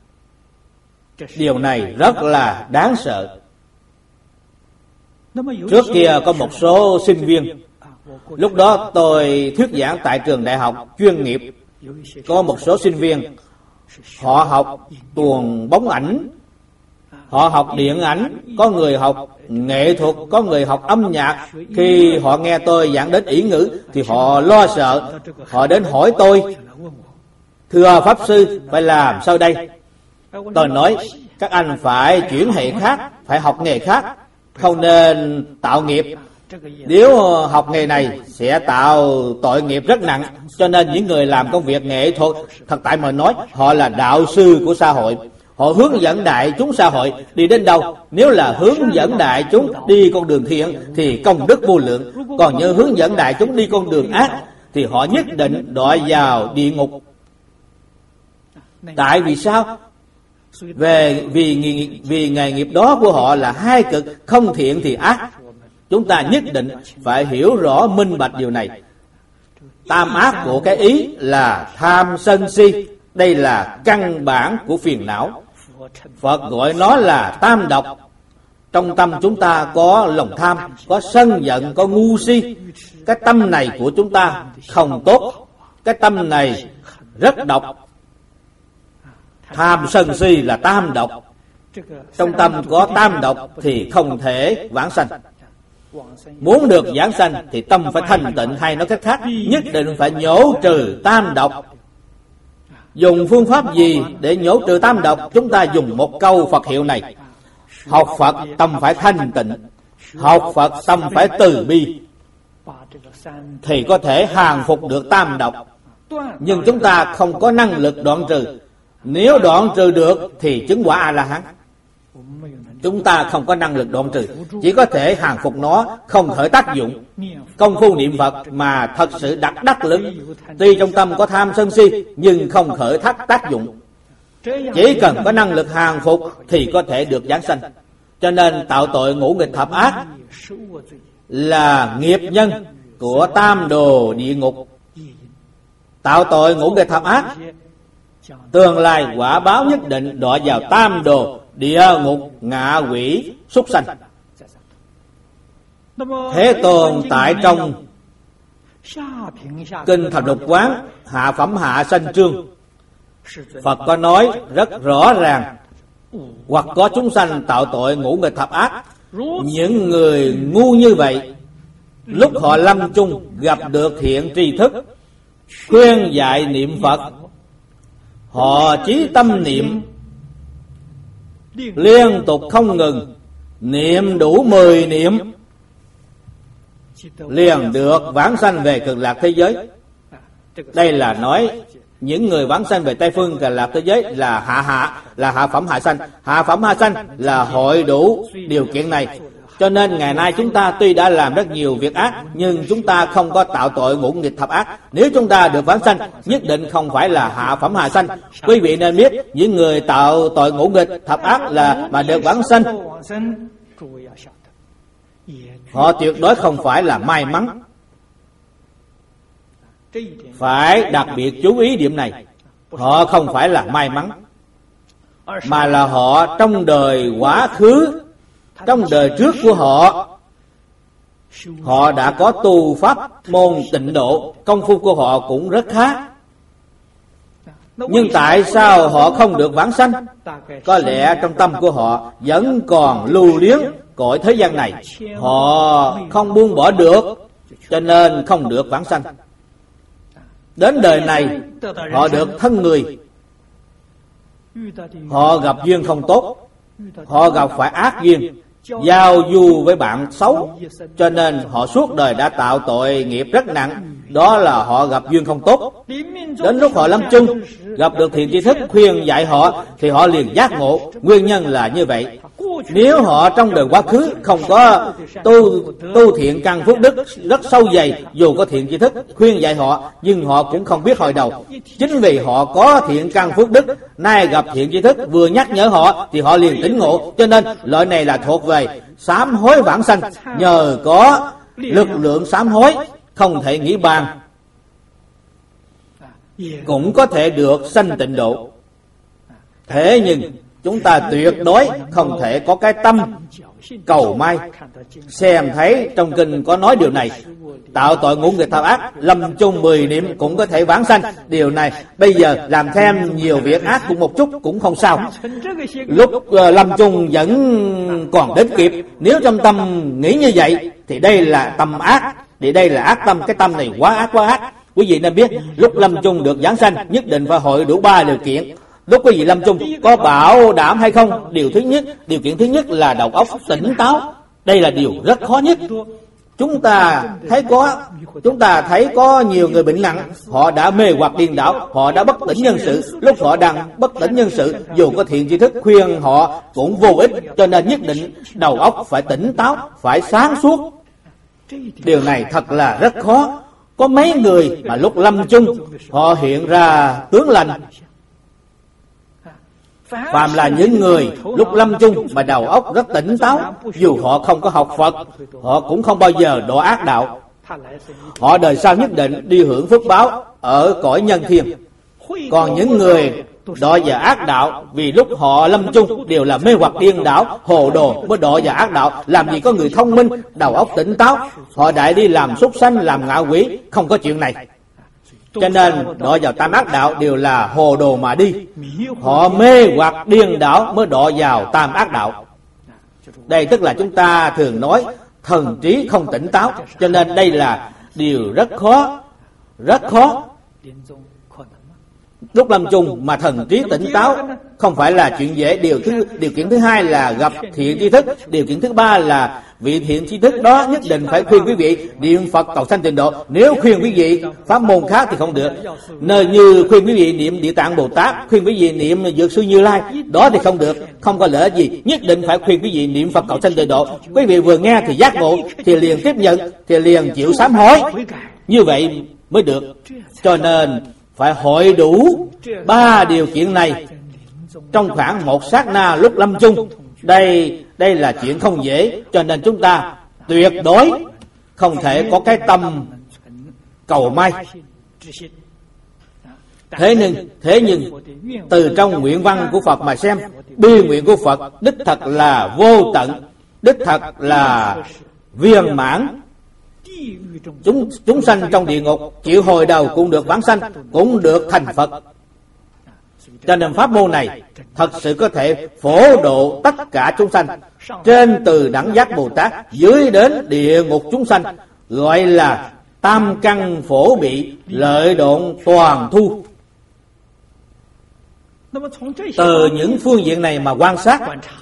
Điều này rất là đáng sợ. Trước kia có một số sinh viên, lúc đó tôi thuyết giảng tại trường đại học chuyên nghiệp. Có một số sinh viên, họ học tuồng bóng ảnh, họ học điện ảnh, có người học nghệ thuật, có người học âm nhạc. Khi họ nghe tôi giảng đến ỷ ngữ thì họ lo sợ, họ đến hỏi tôi, thưa Pháp Sư, phải làm sao đây? Tôi nói, các anh phải chuyển hệ khác, phải học nghề khác, không nên tạo nghiệp. Nếu học nghề này sẽ tạo tội nghiệp rất nặng. Cho nên những người làm công việc nghệ thuật, thật tại mà nói, họ là đạo sư của xã hội. Họ hướng dẫn đại chúng xã hội đi đến đâu? Nếu là hướng dẫn đại chúng đi con đường thiện thì công đức vô lượng. Còn như hướng dẫn đại chúng đi con đường ác thì họ nhất định đọa vào địa ngục. Tại vì sao? Về vì vì nghề nghiệp đó của họ là hai cực, không thiện thì ác. Chúng ta nhất định phải hiểu rõ minh bạch điều này. Tam ác của cái ý là tham sân si. Đây là căn bản của phiền não. Phật gọi nó là tam độc. Trong tâm chúng ta có lòng tham, có sân giận, có ngu si. Cái tâm này của chúng ta không tốt. Cái tâm này rất độc. Tham sân si là tam độc. Trong tâm có tam độc thì không thể vãng sanh. Muốn được vãng sanh thì tâm phải thanh tịnh, hay nói cách khác, nhất định phải nhổ trừ tam độc. Dùng phương pháp gì để nhổ trừ tam độc? Chúng ta dùng một câu Phật hiệu này: học Phật tâm phải thanh tịnh, học Phật tâm phải từ bi, thì có thể hàng phục được tam độc. Nhưng chúng ta không có năng lực đoạn trừ. Nếu đoạn trừ được thì chứng quả A-la-hán. Chúng ta không có năng lực đoạn trừ, chỉ có thể hàng phục nó, không khởi tác dụng. Công phu niệm Phật mà thật sự đặt đắc lực, tuy trong tâm có tham sân si nhưng không khởi thác tác dụng. Chỉ cần có năng lực hàng phục thì có thể được giảng sanh. Cho nên tạo tội ngũ nghịch thập ác là nghiệp nhân của tam đồ địa ngục. Tạo tội ngũ nghịch thập ác, tương lai quả báo nhất định đọa vào tam đồ địa ngục, ngạ quỷ, súc sanh. Thế Tôn tại trong Kinh Thập Lục Quán Hạ Phẩm Hạ Sanh Chương, Phật có nói rất rõ ràng: hoặc có chúng sanh tạo tội ngũ nghịch thập ác. Những người ngu như vậy, lúc họ lâm chung gặp được thiện tri thức khuyên dạy niệm Phật, họ chí tâm niệm liên tục không ngừng, niệm đủ mười niệm liền được vãng sanh về Cực Lạc thế giới. Đây là nói những người vãng sanh về Tây Phương Cực Lạc thế giới là hạ hạ, là hạ phẩm hạ sanh. Hạ phẩm hạ sanh là hội đủ điều kiện này. Cho nên ngày nay chúng ta tuy đã làm rất nhiều việc ác, nhưng chúng ta không có tạo tội ngũ nghịch thập ác. Nếu chúng ta được vãng sanh, nhất định không phải là hạ phẩm hạ sanh. Quý vị nên biết, những người tạo tội ngũ nghịch thập ác là mà được vãng sanh, họ tuyệt đối không phải là may mắn. Phải đặc biệt chú ý điểm này. Họ không phải là may mắn, mà là họ trong đời quá khứ, trong đời trước của họ, họ đã có tu pháp môn tịnh độ, công phu của họ cũng rất khá. Nhưng tại sao họ không được vãng sanh? Có lẽ trong tâm của họ vẫn còn lưu luyến cõi thế gian này, họ không buông bỏ được, cho nên không được vãng sanh. Đến đời này họ được thân người, họ gặp duyên không tốt, họ gặp phải ác duyên, giao du với bạn xấu, cho nên họ suốt đời đã tạo tội nghiệp rất nặng. Đó là họ gặp duyên không tốt. Đến lúc họ lâm chung gặp được thiện tri thức khuyên dạy họ thì họ liền giác ngộ. Nguyên nhân là như vậy. Nếu họ trong đời quá khứ không có tu tu thiện căn phước đức rất sâu dày, dù có thiện tri thức khuyên dạy họ nhưng họ cũng không biết hồi đầu. Chính vì họ có thiện căn phước đức, nay gặp thiện tri thức vừa nhắc nhở họ thì họ liền tỉnh ngộ. Cho nên loại này là thuộc về sám hối vãng sanh. Nhờ có lực lượng sám hối, không thể nghĩ bàn, cũng có thể được sanh tịnh độ. Thế nhưng chúng ta tuyệt đối không thể có cái tâm cầu may. Xem thấy trong kinh có nói điều này: tạo tội ngũ nghịch thập ác, lâm chung mười niệm cũng có thể vãng sanh. Điều này bây giờ làm thêm nhiều việc ác cũng một chút cũng không sao. Lúc uh, lâm chung vẫn còn đến kịp. Nếu trong tâm nghĩ như vậy thì đây là tâm ác, thì đây là ác tâm. Cái tâm này quá ác quá ác. Quý vị nên biết, lúc lâm chung được giảng sanh nhất định phải hội đủ ba điều kiện. Lúc quý vị lâm chung có bảo đảm hay không? Điều thứ nhất, điều kiện thứ nhất là đầu óc tỉnh táo. Đây là điều rất khó nhất. Chúng ta thấy có Chúng ta thấy có nhiều người bệnh nặng, họ đã mê hoặc điên đảo, họ đã bất tỉnh nhân sự. Lúc họ đang bất tỉnh nhân sự, dù có thiện tri thức khuyên họ cũng vô ích. Cho nên nhất định đầu óc phải tỉnh táo, phải sáng suốt. Điều này thật là rất khó. Có mấy người mà lúc lâm chung họ hiện ra tướng lành. Phàm là những người lúc lâm chung mà đầu óc rất tỉnh táo, dù họ không có học Phật, họ cũng không bao giờ đọa ác đạo. Họ đời sau nhất định đi hưởng phước báo ở cõi nhân thiên. Còn những người đọa vào ác đạo, vì lúc họ lâm chung đều là mê hoặc điên đảo, hồ đồ mới đọa vào ác đạo. Làm gì có người thông minh, đầu óc tỉnh táo, họ đại đi làm súc sanh, làm ngạ quỷ, không có chuyện này. Cho nên đọa vào tam ác đạo đều là hồ đồ mà đi. Họ mê hoặc điên đảo mới đọa vào tam ác đạo. Đây tức là chúng ta thường nói thần trí không tỉnh táo. Cho nên đây là điều rất khó, rất khó. Lúc lâm chung mà thần trí tỉnh táo không phải là chuyện dễ. Điều thứ điều kiện thứ hai là gặp thiện tri thức. Điều kiện thứ ba là vị thiện tri thức đó nhất định phải khuyên quý vị niệm Phật cầu sanh tịnh độ. Nếu khuyên quý vị pháp môn khác thì không được. Nơi như khuyên quý vị niệm Địa Tạng Bồ Tát, khuyên quý vị niệm Dược Sư Như Lai, đó thì không được, không có lợi gì. Nhất định phải khuyên quý vị niệm Phật cầu sanh tịnh độ. Quý vị vừa nghe thì giác ngộ, thì liền tiếp nhận, thì liền chịu sám hối. Như vậy mới được. Cho nên phải hội đủ ba điều kiện này trong khoảng một sát na lúc lâm chung. Đây đây là chuyện không dễ. Cho nên chúng ta tuyệt đối không thể có cái tâm cầu may. Thế nhưng thế nhưng từ trong nguyện văn của Phật mà xem, bi nguyện của Phật đích thật là vô tận, đích thật là viên mãn. Chúng chúng sanh trong địa ngục chịu hồi đầu cũng được vãng sanh, cũng được thành Phật. Cho nên pháp môn này thật sự có thể phổ độ tất cả chúng sanh, trên từ đẳng giác Bồ Tát dưới đến địa ngục chúng sanh, gọi là tam căn phổ bị, lợi độn toàn thu. Từ những phương diện này mà quan sát,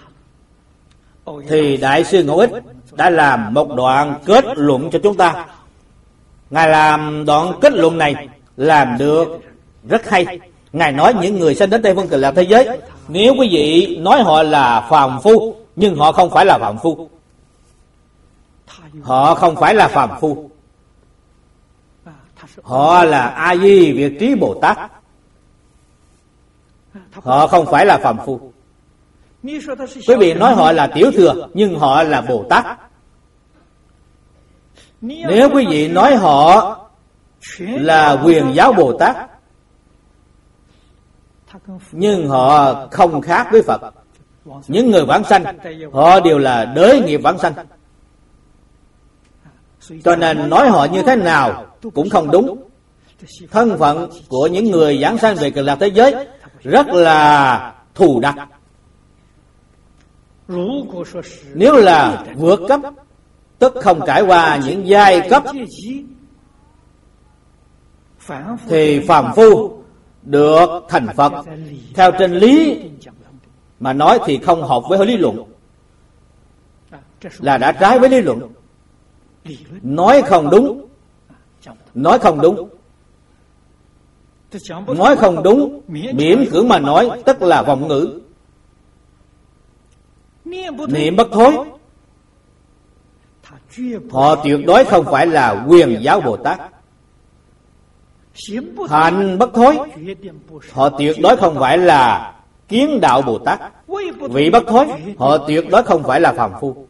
thì Đại sư Ngẫu Ích đã làm một đoạn kết luận cho chúng ta. Ngài làm đoạn kết luận này làm được rất hay. Ngài nói những người sanh đến Tây Phương Cực Lạc thế giới, nếu quý vị nói họ là phàm phu, nhưng họ không phải là phàm phu. Họ không phải là phàm phu. Họ là A Di Việt Trí Bồ Tát. Họ không phải là phàm phu. Quý vị nói họ là tiểu thừa, nhưng họ là Bồ Tát. Nếu quý vị nói họ là Quyền Giáo Bồ Tát, nhưng họ không khác với Phật. Những người vãng sanh, họ đều là đới nghiệp vãng sanh. Cho nên nói họ như thế nào cũng không đúng. Thân phận của những người giảng sanh về Cực Lạc thế giới rất là thù đặc. Nếu là vượt cấp, tức không trải qua những giai cấp, thì phàm phu được thành Phật. Theo trên lý mà nói thì không hợp với lý luận, là đã trái với lý luận. Nói không đúng. Nói không đúng. Nói không đúng, miễn cưỡng mà nói, tức là vọng ngữ. Niệm bất thối, họ tuyệt đối không phải là Quyền Giáo Bồ Tát. Hạnh bất thối, họ tuyệt đối không phải là Kiến Đạo Bồ Tát. Vị bất thối, họ tuyệt đối không phải là phàm phu.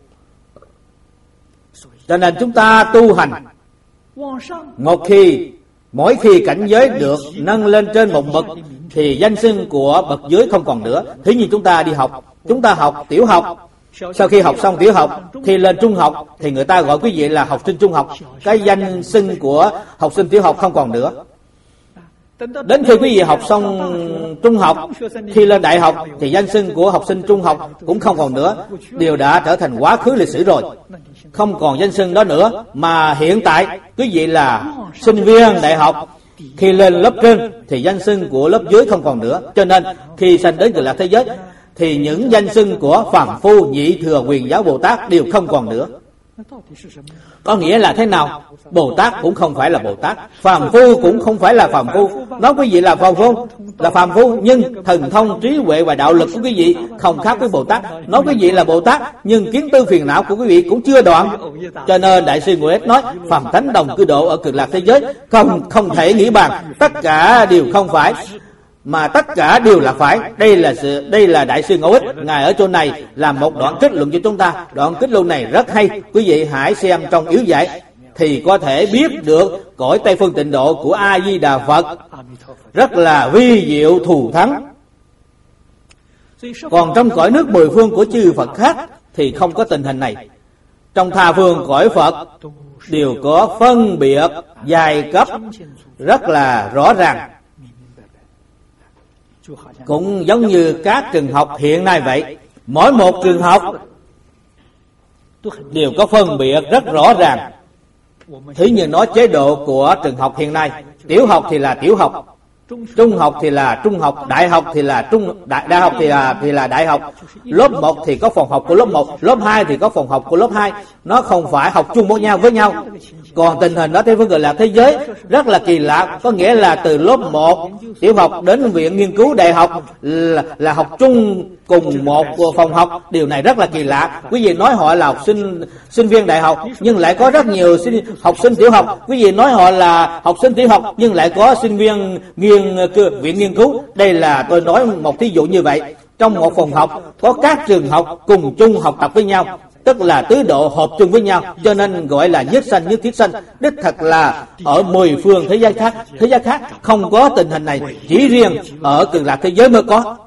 Cho nên chúng ta tu hành, một khi mỗi khi cảnh giới được nâng lên trên một bậc, thì danh xưng của bậc dưới không còn nữa. Thế như chúng ta đi học, chúng ta học tiểu học, sau khi học xong tiểu học thì lên trung học, thì người ta gọi quý vị là học sinh trung học. Cái danh xưng của học sinh tiểu học không còn nữa. Đến khi quý vị học xong trung học, khi lên đại học thì danh xưng của học sinh trung học cũng không còn nữa. Điều đã trở thành quá khứ lịch sử rồi, không còn danh xưng đó nữa. Mà hiện tại quý vị là sinh viên đại học, khi lên lớp trên thì danh xưng của lớp dưới không còn nữa. Cho nên khi sanh đến Cực Lạc thế giới thì những danh xưng của phàm phu, nhị thừa, Quyền Giáo Bồ Tát đều không còn nữa. Có nghĩa là thế nào? Bồ Tát cũng không phải là Bồ Tát, phàm phu cũng không phải là phàm phu. Nói quý vị là phàm phu, là phàm phu, nhưng thần thông, trí huệ và đạo lực của quý vị không khác với Bồ Tát. Nói quý vị là Bồ Tát, nhưng kiến tư phiền não của quý vị cũng chưa đoạn. Cho nên Đại sư Ngũ Ích nói, phàm tánh đồng cư độ ở Cực Lạc thế giới, không không thể nghĩ bàn, tất cả đều không phải, mà tất cả đều là phải. Đây là sự, đây là Đại sư Ngũ Ích, ngài ở chỗ này làm một đoạn kết luận cho chúng ta. Đoạn kết luận này rất hay, quý vị hãy xem trong yếu giải thì có thể biết được cõi Tây Phương Tịnh Độ của A Di Đà Phật rất là vi diệu thù thắng. Còn trong cõi nước mười phương của chư Phật khác thì không có tình hình này. Trong tha phương cõi Phật đều có phân biệt giai cấp rất là rõ ràng, cũng giống như các trường học hiện nay vậy. Mỗi một trường học đều có phân biệt rất rõ ràng. Thí như nói chế độ của trường học hiện nay, tiểu học thì là tiểu học, trung học thì là trung học, đại học thì là trung đại, đại học thì là thì là đại học. Lớp một thì có phòng học của lớp một, lớp hai thì có phòng học của lớp hai. Nó không phải học chung với nhau với nhau. Còn tình hình đó Tây Phương Cực Lạc thế giới rất là kỳ lạ, có nghĩa là từ lớp một tiểu học đến viện nghiên cứu đại học là, là học chung cùng một phòng học. Điều này rất là kỳ lạ. Quý vị nói họ là học sinh sinh viên đại học, nhưng lại có rất nhiều sinh, học sinh tiểu học. Quý vị nói họ là học sinh tiểu học, nhưng lại có sinh viên nghiên viện nghiên cứu. Đây là tôi nói một thí dụ như vậy. Trong một phòng học có các trường học cùng chung học tập với nhau, tức là tứ độ hợp chung với nhau, cho nên gọi là nhất sanh nhất thiết sanh. Đích thật là ở mười phương thế giới khác, thế giới khác không có tình hình này, chỉ riêng ở Cực Lạc thế giới mới có.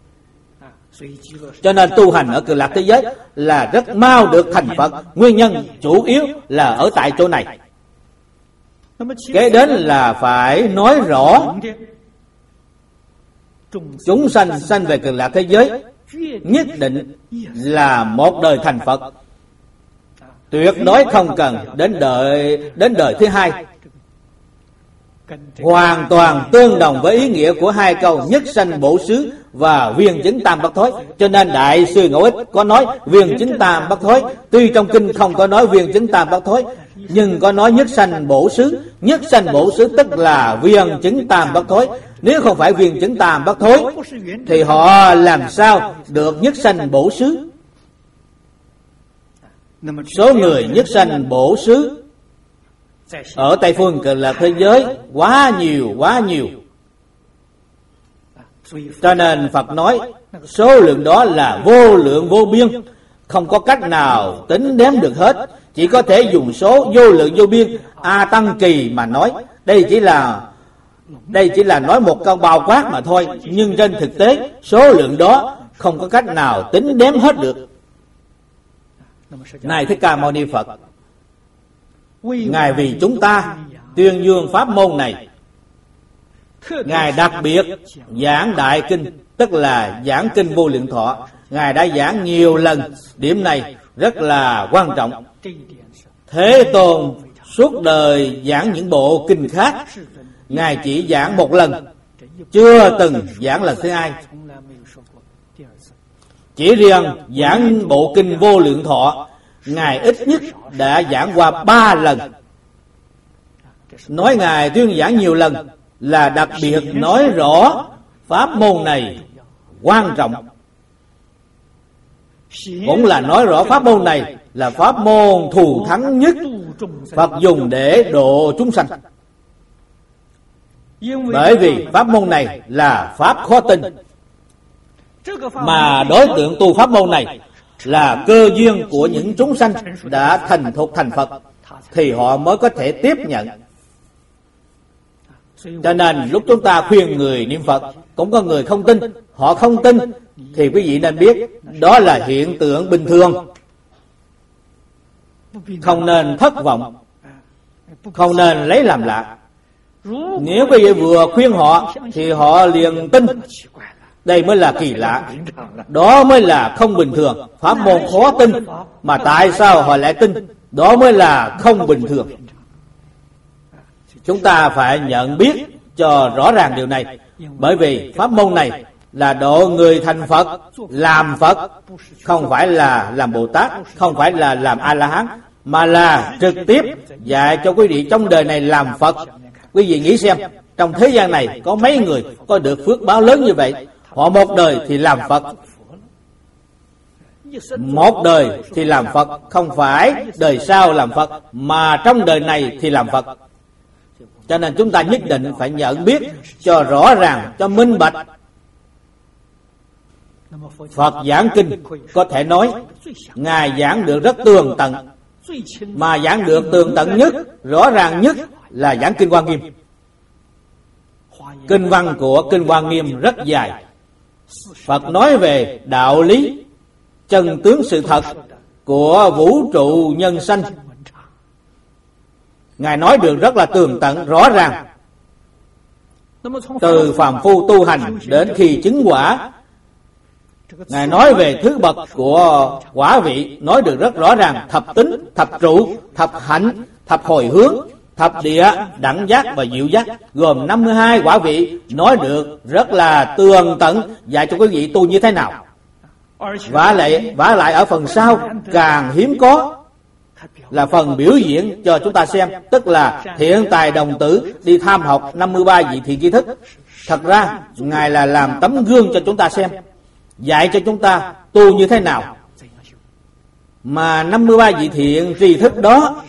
Cho nên tu hành ở Cực Lạc thế giới là rất mau được thành Phật. Nguyên nhân chủ yếu là ở tại chỗ này. Kế đến là phải nói rõ chúng sanh sanh về Cực Lạc thế giới nhất định là một đời thành Phật, tuyệt đối không cần đến đời đến đời thứ hai. Hoàn toàn tương đồng với ý nghĩa của hai câu nhất sanh bổ xứ và viên chứng tam bất thối. Cho nên Đại sư Ngũ Ích có nói viên chứng tam bất thối. Tuy trong kinh không có nói viên chứng tam bất thối, nhưng có nói nhất sanh bổ xứ. Nhất sanh bổ xứ tức là viên chứng tam bất thối. Nếu không phải viên chứng tam bất thối thì họ làm sao được nhất sanh bổ xứ? Số người nhất sanh bổ xứ ở Tây Phương Cực Lạc thế giới quá nhiều quá nhiều. Cho nên Phật nói số lượng đó là vô lượng vô biên, không có cách nào tính đếm được hết. Chỉ có thể dùng số vô lượng vô biên A Tăng Kỳ mà nói. Đây chỉ là Đây chỉ là nói một câu bao quát mà thôi, nhưng trên thực tế số lượng đó không có cách nào tính đếm hết được. Này Thích Ca Mâu Ni Phật, Ngài vì chúng ta tuyên dương pháp môn này, Ngài đặc biệt giảng đại kinh, tức là giảng kinh Vô Lượng Thọ. Ngài đã giảng nhiều lần, điểm này rất là quan trọng. Thế Tôn suốt đời giảng những bộ kinh khác, Ngài chỉ giảng một lần, chưa từng giảng lần thứ hai. Chỉ riêng giảng bộ kinh Vô Lượng Thọ, Ngài ít nhất đã giảng qua ba lần. Nói Ngài tuyên giảng nhiều lần là đặc biệt nói rõ pháp môn này quan trọng, cũng là nói rõ pháp môn này là pháp môn thù thắng nhất Phật dùng để độ chúng sanh. Bởi vì pháp môn này là pháp khó tin, mà đối tượng tu pháp môn này là cơ duyên của những chúng sanh đã thành thục thành Phật, thì họ mới có thể tiếp nhận. Cho nên lúc chúng ta khuyên người niệm Phật, cũng có người không tin. Họ không tin thì quý vị nên biết đó là hiện tượng bình thường, không nên thất vọng, không nên lấy làm lạ. Nếu quý vị vừa khuyên họ thì họ liền tin, đây mới là kỳ lạ, đó mới là không bình thường. Pháp môn khó tin mà tại sao họ lại tin, đó mới là không bình thường. Chúng ta phải nhận biết cho rõ ràng điều này. Bởi vì pháp môn này là độ người thành Phật, làm Phật, không phải là làm Bồ Tát, không phải là làm A-la-hán. mà là trực tiếp dạy cho quý vị trong đời này làm Phật. Quý vị nghĩ xem, trong thế gian này có mấy người có được phước báo lớn như vậy? Họ một đời thì làm Phật, một đời thì làm Phật, không phải đời sau làm Phật, mà trong đời này thì làm Phật. Cho nên chúng ta nhất định phải nhận biết cho rõ ràng, cho minh bạch. Phật giảng kinh có thể nói Ngài giảng được rất tường tận, mà giảng được tường tận nhất, rõ ràng nhất là giảng Kinh Hoa Nghiêm. Kinh văn của Kinh Hoa Nghiêm rất dài. Phật nói về đạo lý, chân tướng sự thật của vũ trụ nhân sanh. Ngài nói được rất là tường tận, rõ ràng. Từ phàm phu tu hành đến khi chứng quả, Ngài nói về thứ bậc của quả vị, nói được rất rõ ràng. Thập tính, thập trụ, thập hạnh, thập hồi hướng, thập địa, đẳng giác và diệu giác, gồm năm mươi hai quả vị, nói được rất là tường tận, dạy cho quý vị tu như thế nào. Vả lại, vả lại ở phần sau càng hiếm có là phần biểu diễn cho chúng ta xem, tức là thiện tài đồng tử đi tham học năm mươi ba vị thiện tri thức. Thật ra Ngài là làm tấm gương cho chúng ta xem, dạy cho chúng ta tu như thế nào. Mà năm mươi ba vị thiện tri thức đó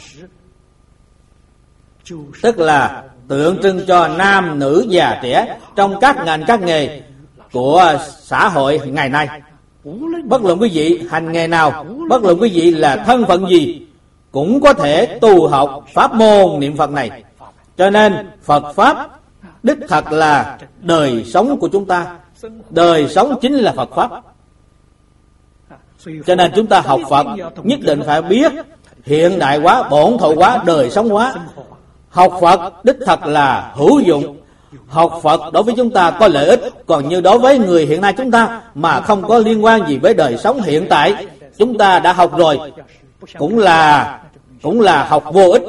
tức là tượng trưng cho nam nữ già trẻ trong các ngành các nghề của xã hội ngày nay. Bất luận quý vị hành nghề nào, bất luận quý vị là thân phận gì, cũng có thể tu học pháp môn niệm Phật này. Cho nên Phật Pháp đích thật là đời sống của chúng ta. Đời sống chính là Phật Pháp. Cho nên chúng ta học Phật nhất định phải biết hiện đại hóa, bổn thổ hóa, đời sống hóa. Học Phật đích thật là hữu dụng. Học Phật đối với chúng ta có lợi ích. Còn như đối với người hiện nay chúng ta mà không có liên quan gì với đời sống hiện tại, chúng ta đã học rồi, cũng là cũng là học vô ích.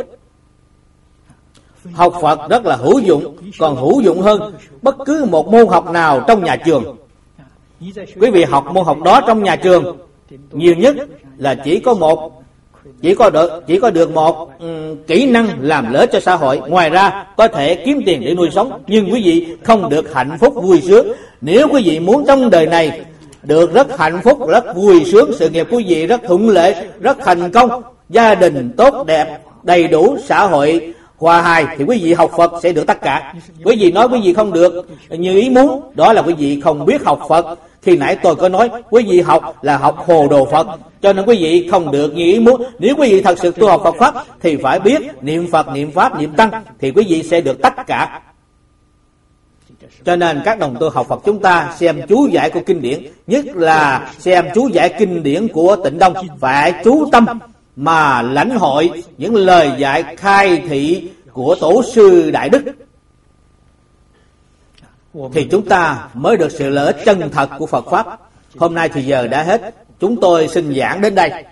Học Phật rất là hữu dụng, còn hữu dụng hơn bất cứ một môn học nào trong nhà trường. Quý vị học môn học đó trong nhà trường, nhiều nhất là chỉ có một chỉ có được chỉ có được một um, kỹ năng làm lợi cho xã hội. Ngoài ra có thể kiếm tiền để nuôi sống, nhưng quý vị không được hạnh phúc vui sướng. Nếu quý vị muốn trong đời này được rất hạnh phúc, rất vui sướng, sự nghiệp quý vị rất thuận lợi, rất thành công, gia đình tốt đẹp, đầy đủ, xã hội hòa hài, thì quý vị học Phật sẽ được tất cả. Quý vị nói quý vị không được như ý muốn, đó là quý vị không biết học Phật. Khi nãy tôi có nói quý vị học là học hồ đồ Phật, cho nên quý vị không được như ý muốn. Nếu quý vị thật sự tu học Phật Pháp thì phải biết niệm Phật, niệm Pháp, niệm Tăng, thì quý vị sẽ được tất cả. Cho nên các đồng tu học Phật chúng ta xem chú giải của kinh điển, nhất là xem chú giải kinh điển của Tịnh Đông, phải chú tâm mà lãnh hội những lời dạy khai thị của Tổ sư Đại Đức, thì chúng ta mới được sự lợi ích chân thật của Phật Pháp. Hôm nay thì giờ đã hết, chúng tôi xin giảng đến đây.